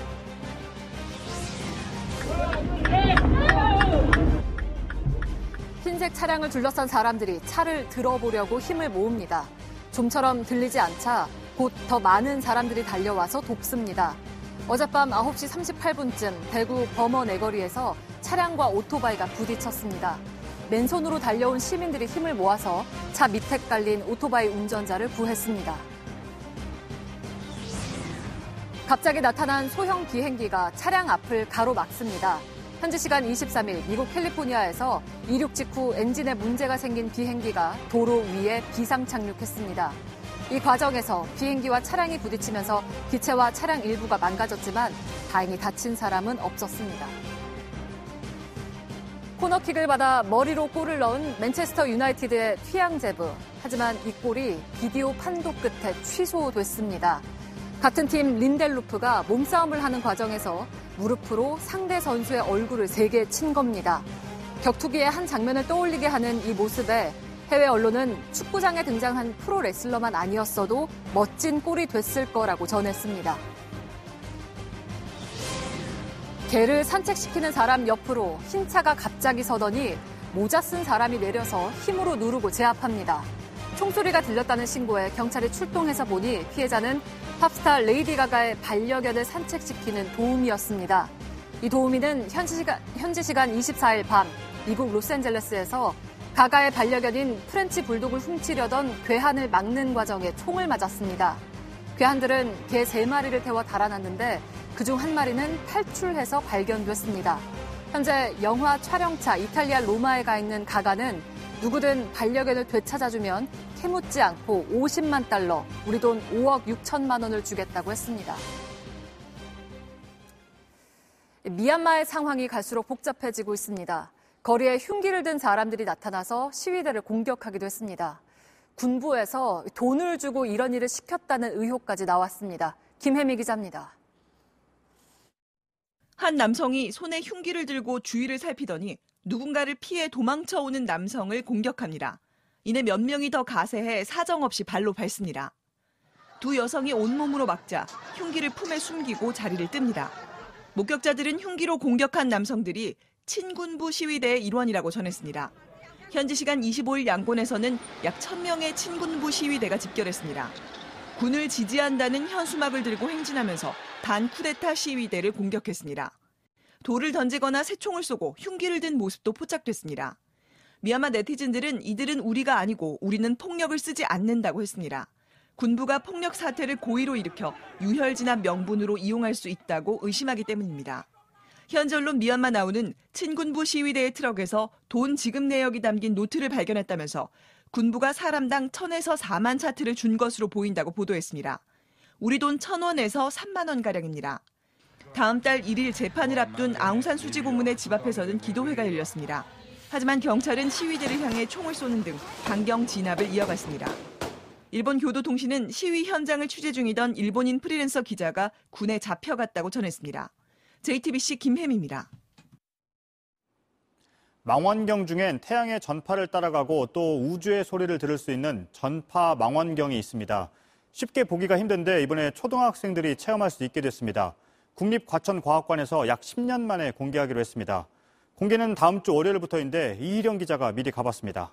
흰색 차량을 둘러싼 사람들이 차를 들어보려고 힘을 모읍니다. 좀처럼 들리지 않자 곧 더 많은 사람들이 달려와서 돕습니다. 어젯밤 9시 38분쯤 대구 범어 내거리에서 차량과 오토바이가 부딪혔습니다. 맨손으로 달려온 시민들이 힘을 모아서 차 밑에 깔린 오토바이 운전자를 구했습니다. 갑자기 나타난 소형 비행기가 차량 앞을 가로막습니다. 현지 시간 23일 미국 캘리포니아에서 이륙 직후 엔진에 문제가 생긴 비행기가 도로 위에 비상 착륙했습니다. 이 과정에서 비행기와 차량이 부딪히면서 기체와 차량 일부가 망가졌지만 다행히 다친 사람은 없었습니다. 코너킥을 받아 머리로 골을 넣은 맨체스터 유나이티드의 휘양제브. 하지만 이 골이 비디오 판독 끝에 취소됐습니다. 같은 팀 린델루프가 몸싸움을 하는 과정에서 무릎으로 상대 선수의 얼굴을 세게 친 겁니다. 격투기의 한 장면을 떠올리게 하는 이 모습에 해외 언론은 축구장에 등장한 프로 레슬러만 아니었어도 멋진 골이 됐을 거라고 전했습니다. 개를 산책시키는 사람 옆으로 흰 차가 갑자기 서더니 모자 쓴 사람이 내려서 힘으로 누르고 제압합니다. 총소리가 들렸다는 신고에 경찰이 출동해서 보니 피해자는 팝스타 레이디 가가의 반려견을 산책시키는 도우미였습니다. 이 도우미는 현지 시간 24일 밤 미국 로스앤젤레스에서 가가의 반려견인 프렌치 불독을 훔치려던 괴한을 막는 과정에 총을 맞았습니다. 괴한들은 개 3마리를 태워 달아났는데 그중 한 마리는 탈출해서 발견됐습니다. 현재 영화 촬영차 이탈리아 로마에 가 있는 가가는 누구든 반려견을 되찾아주면 캐묻지 않고 50만 달러, 우리 돈 5억 6천만 원을 주겠다고 했습니다. 미얀마의 상황이 갈수록 복잡해지고 있습니다. 거리에 흉기를 든 사람들이 나타나서 시위대를 공격하기도 했습니다. 군부에서 돈을 주고 이런 일을 시켰다는 의혹까지 나왔습니다. 김혜미 기자입니다. 한 남성이 손에 흉기를 들고 주위를 살피더니 누군가를 피해 도망쳐오는 남성을 공격합니다. 이내 몇 명이 더 가세해 사정없이 발로 밟습니다. 두 여성이 온몸으로 막자 흉기를 품에 숨기고 자리를 뜹니다. 목격자들은 흉기로 공격한 남성들이 친군부 시위대의 일원이라고 전했습니다. 현지 시간 25일 양곤에서는 약 1000명의 친군부 시위대가 집결했습니다. 군을 지지한다는 현수막을 들고 행진하면서 반쿠데타 시위대를 공격했습니다. 돌을 던지거나 새총을 쏘고 흉기를 든 모습도 포착됐습니다. 미얀마 네티즌들은 이들은 우리가 아니고 우리는 폭력을 쓰지 않는다고 했습니다. 군부가 폭력 사태를 고의로 일으켜 유혈진압 명분으로 이용할 수 있다고 의심하기 때문입니다. 현지 언론 미얀마 나우는 친군부 시위대의 트럭에서 돈 지급 내역이 담긴 노트를 발견했다면서 군부가 사람당 1,000에서 4만 차트를 준 것으로 보인다고 보도했습니다. 우리 돈 1,000원에서 3만 원가량입니다. 다음 달 1일 재판을 앞둔 아웅산 수지 고문의 집 앞에서는 기도회가 열렸습니다. 하지만 경찰은 시위대를 향해 총을 쏘는 등 강경 진압을 이어갔습니다. 일본 교도통신은 시위 현장을 취재 중이던 일본인 프리랜서 기자가 군에 잡혀갔다고 전했습니다. JTBC 김혜미입니다. 망원경 중엔 태양의 전파를 따라가고 또 우주의 소리를 들을 수 있는 전파 망원경이 있습니다. 쉽게 보기가 힘든데 이번에 초등학생들이 체험할 수 있게 됐습니다. 국립과천과학관에서 약 10년 만에 공개하기로 했습니다. 공개는 다음 주 월요일부터인데 이희령 기자가 미리 가봤습니다.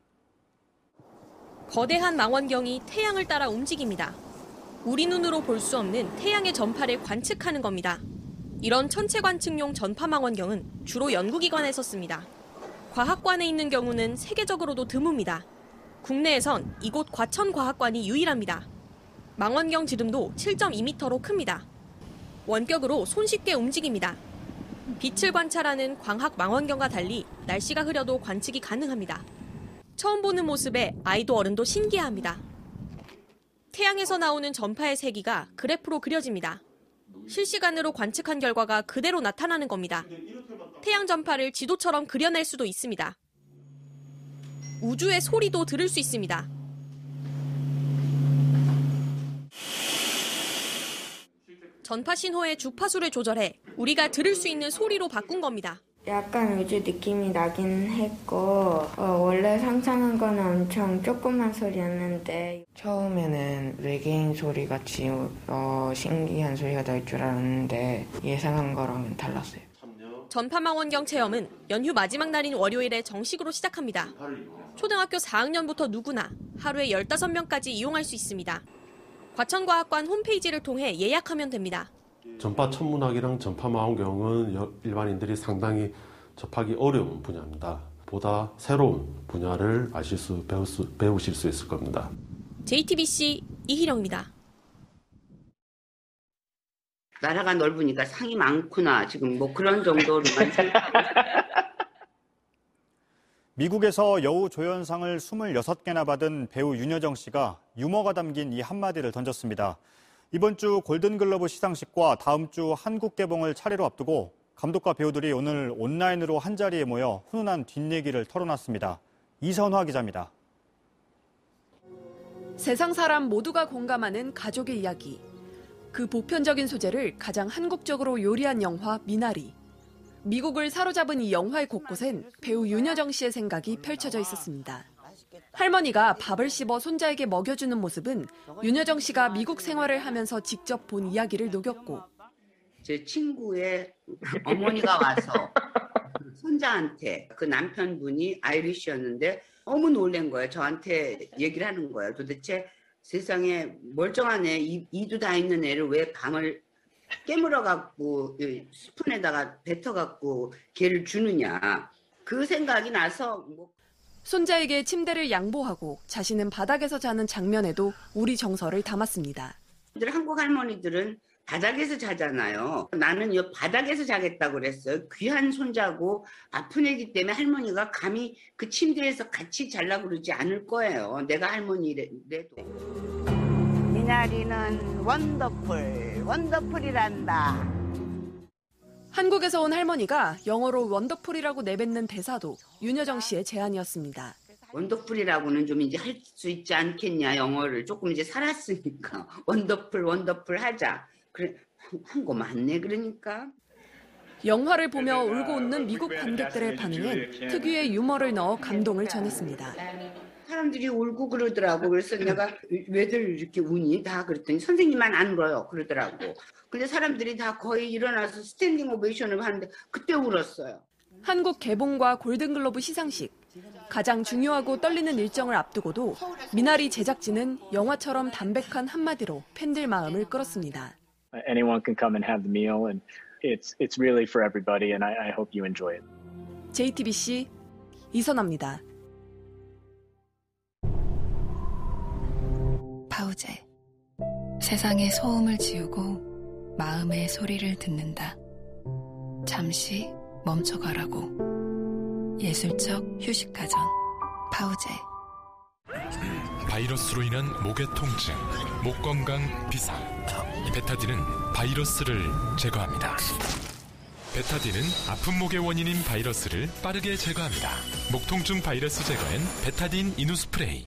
거대한 망원경이 태양을 따라 움직입니다. 우리 눈으로 볼 수 없는 태양의 전파를 관측하는 겁니다. 이런 천체 관측용 전파 망원경은 주로 연구기관에 씁니다. 과학관에 있는 경우는 세계적으로도 드뭅니다. 국내에선 이곳 과천과학관이 유일합니다. 망원경 지름도 7.2m로 큽니다. 원격으로 손쉽게 움직입니다. 빛을 관찰하는 광학 망원경과 달리 날씨가 흐려도 관측이 가능합니다. 처음 보는 모습에 아이도 어른도 신기해합니다. 태양에서 나오는 전파의 세기가 그래프로 그려집니다. 실시간으로 관측한 결과가 그대로 나타나는 겁니다. 태양 전파를 지도처럼 그려낼 수도 있습니다. 우주의 소리도 들을 수 있습니다. 전파 신호의 주파수를 조절해 우리가 들을 수 있는 소리로 바꾼 겁니다. 약간 우주 느낌이 나긴 했고 원래 상상한 거는 엄청 조그만 소리였는데 처음에는 외계인 소리 같이 신기한 소리가 날 줄 알았는데 예상한 거랑은 달랐어요. 전파망원경 체험은 연휴 마지막 날인 월요일에 정식으로 시작합니다. 초등학교 4학년부터 누구나 하루에 15명까지 이용할 수 있습니다. 과천과학관 홈페이지를 통해 예약하면 됩니다. 전파 천문학이랑 전파 망원경은 일반인들이 상당히 접하기 어려운 분야입니다. 보다 새로운 분야를 배우실 수 있을 겁니다. JTBC 이희령입니다. 나라가 넓으니까 상이 많구나. 지금 뭐 그런 정도로만 생각하고. 미국에서 여우 조연상을 26개나 받은 배우 윤여정 씨가 유머가 담긴 이 한마디를 던졌습니다. 이번 주 골든글러브 시상식과 다음 주 한국 개봉을 차례로 앞두고 감독과 배우들이 오늘 온라인으로 한자리에 모여 훈훈한 뒷얘기를 털어놨습니다. 이선화 기자입니다. 세상 사람 모두가 공감하는 가족의 이야기. 그 보편적인 소재를 가장 한국적으로 요리한 영화 미나리. 미국을 사로잡은 이 영화의 곳곳엔 배우 윤여정 씨의 생각이 펼쳐져 있었습니다. 할머니가 밥을 씹어 손자에게 먹여주는 모습은 윤여정 씨가 미국 생활을 하면서 직접 본 이야기를 녹였고, 제 친구의 어머니가 와서 손자한테 그 남편분이 아이리시였는데 너무 놀란 거예요. 저한테 얘기를 하는 거예요. 도대체 세상에 멀쩡한 애, 이도 다 있는 애를 왜 밤을 깨물어갖고 스푼에다가 뱉어갖고 걔를 주느냐. 그 생각이 나서 손자에게 침대를 양보하고 자신은 바닥에서 자는 장면에도 우리 정서를 담았습니다. 한국 할머니들은 바닥에서 자잖아요. 나는 이 바닥에서 자겠다고 그랬어요. 귀한 손자고 아픈 애기 때문에 할머니가 감히 그 침대에서 같이 자려고 그러지 않을 거예요. 내가 할머니래도. 미나리는 원더풀이란다. 한국에서 온 할머니가 영어로 원더풀이라고 내뱉는 대사도 윤여정 씨의 제안이었습니다. 원더풀이라고는 좀 이제 할 수 있지 않겠냐, 영어를. 조금 이제 살았으니까. 원더풀 하자. 그래, 한 거 맞네, 그러니까. 영화를 보며 울고 웃는 미국 관객들의 반응엔 특유의 유머를 넣어 감동을 전했습니다. 사람들이 울고 그러더라고. 그래서 내가 왜들 이렇게 우니? 다 그랬더니 선생님만 안 울어요. 그러더라고. 근데 사람들이 다 거의 일어나서 스탠딩 오베이션을 하는데 그때 울었어요. 한국 개봉과 골든글로브 시상식. 가장 중요하고 떨리는 일정을 앞두고도 미나리 제작진은 영화처럼 담백한 한마디로 팬들 마음을 끌었습니다. Anyone can come and have the meal, and it's really for everybody, and I hope you enjoy it. JTBC 이선아입니다. 파우제. 세상의 소음을 지우고 마음의 소리를 듣는다. 잠시 멈춰가라고. 예술적 휴식가전. 파우제. 바이러스로 인한 목의 통증, 목 건강 비상. 베타딘은 바이러스를 제거합니다. 베타딘은 아픈 목의 원인인 바이러스를 빠르게 제거합니다. 목 통증 바이러스 제거엔 베타딘 이누 스프레이.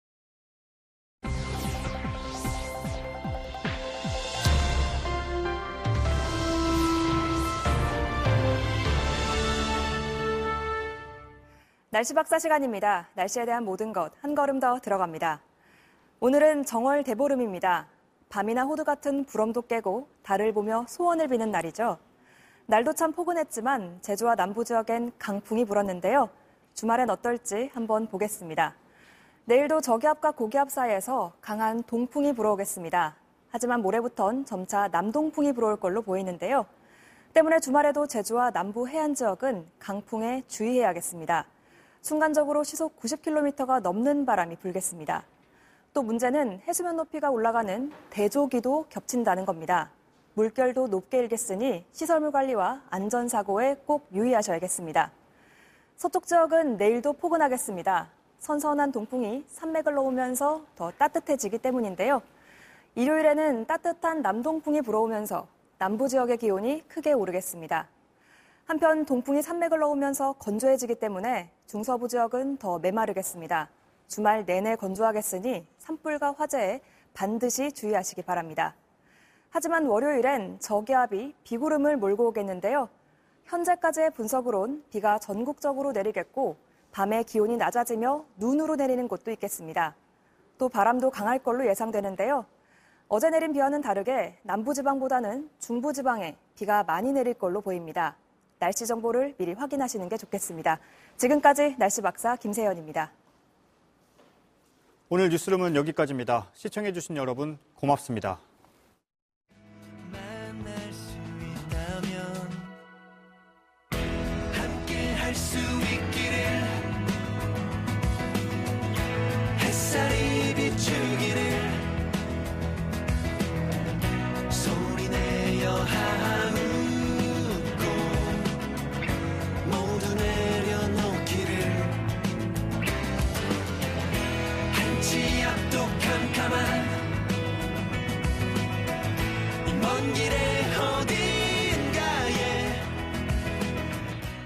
날씨 박사 시간입니다. 날씨에 대한 모든 것 한 걸음 더 들어갑니다. 오늘은 정월 대보름입니다. 밤이나 호두 같은 불엄도 깨고 달을 보며 소원을 비는 날이죠. 날도 참 포근했지만 제주와 남부 지역엔 강풍이 불었는데요. 주말엔 어떨지 한번 보겠습니다. 내일도 저기압과 고기압 사이에서 강한 동풍이 불어오겠습니다. 하지만 모레부턴 점차 남동풍이 불어올 걸로 보이는데요. 때문에 주말에도 제주와 남부 해안 지역은 강풍에 주의해야겠습니다. 순간적으로 시속 90km가 넘는 바람이 불겠습니다. 또 문제는 해수면 높이가 올라가는 대조기도 겹친다는 겁니다. 물결도 높게 일겠으니 시설물 관리와 안전사고에 꼭 유의하셔야겠습니다. 서쪽 지역은 내일도 포근하겠습니다. 선선한 동풍이 산맥을 넘으면서 더 따뜻해지기 때문인데요. 일요일에는 따뜻한 남동풍이 불어오면서 남부 지역의 기온이 크게 오르겠습니다. 한편 동풍이 산맥을 넘으면서 건조해지기 때문에 중서부 지역은 더 메마르겠습니다. 주말 내내 건조하겠으니 산불과 화재에 반드시 주의하시기 바랍니다. 하지만 월요일엔 저기압이 비구름을 몰고 오겠는데요. 현재까지의 분석으론 비가 전국적으로 내리겠고 밤에 기온이 낮아지며 눈으로 내리는 곳도 있겠습니다. 또 바람도 강할 걸로 예상되는데요. 어제 내린 비와는 다르게 남부지방보다는 중부지방에 비가 많이 내릴 걸로 보입니다. 날씨 정보를 미리 확인하시는 게 좋겠습니다. 지금까지 날씨 박사 김세연입니다. 오늘 뉴스룸은 여기까지입니다. 시청해주신 여러분 고맙습니다.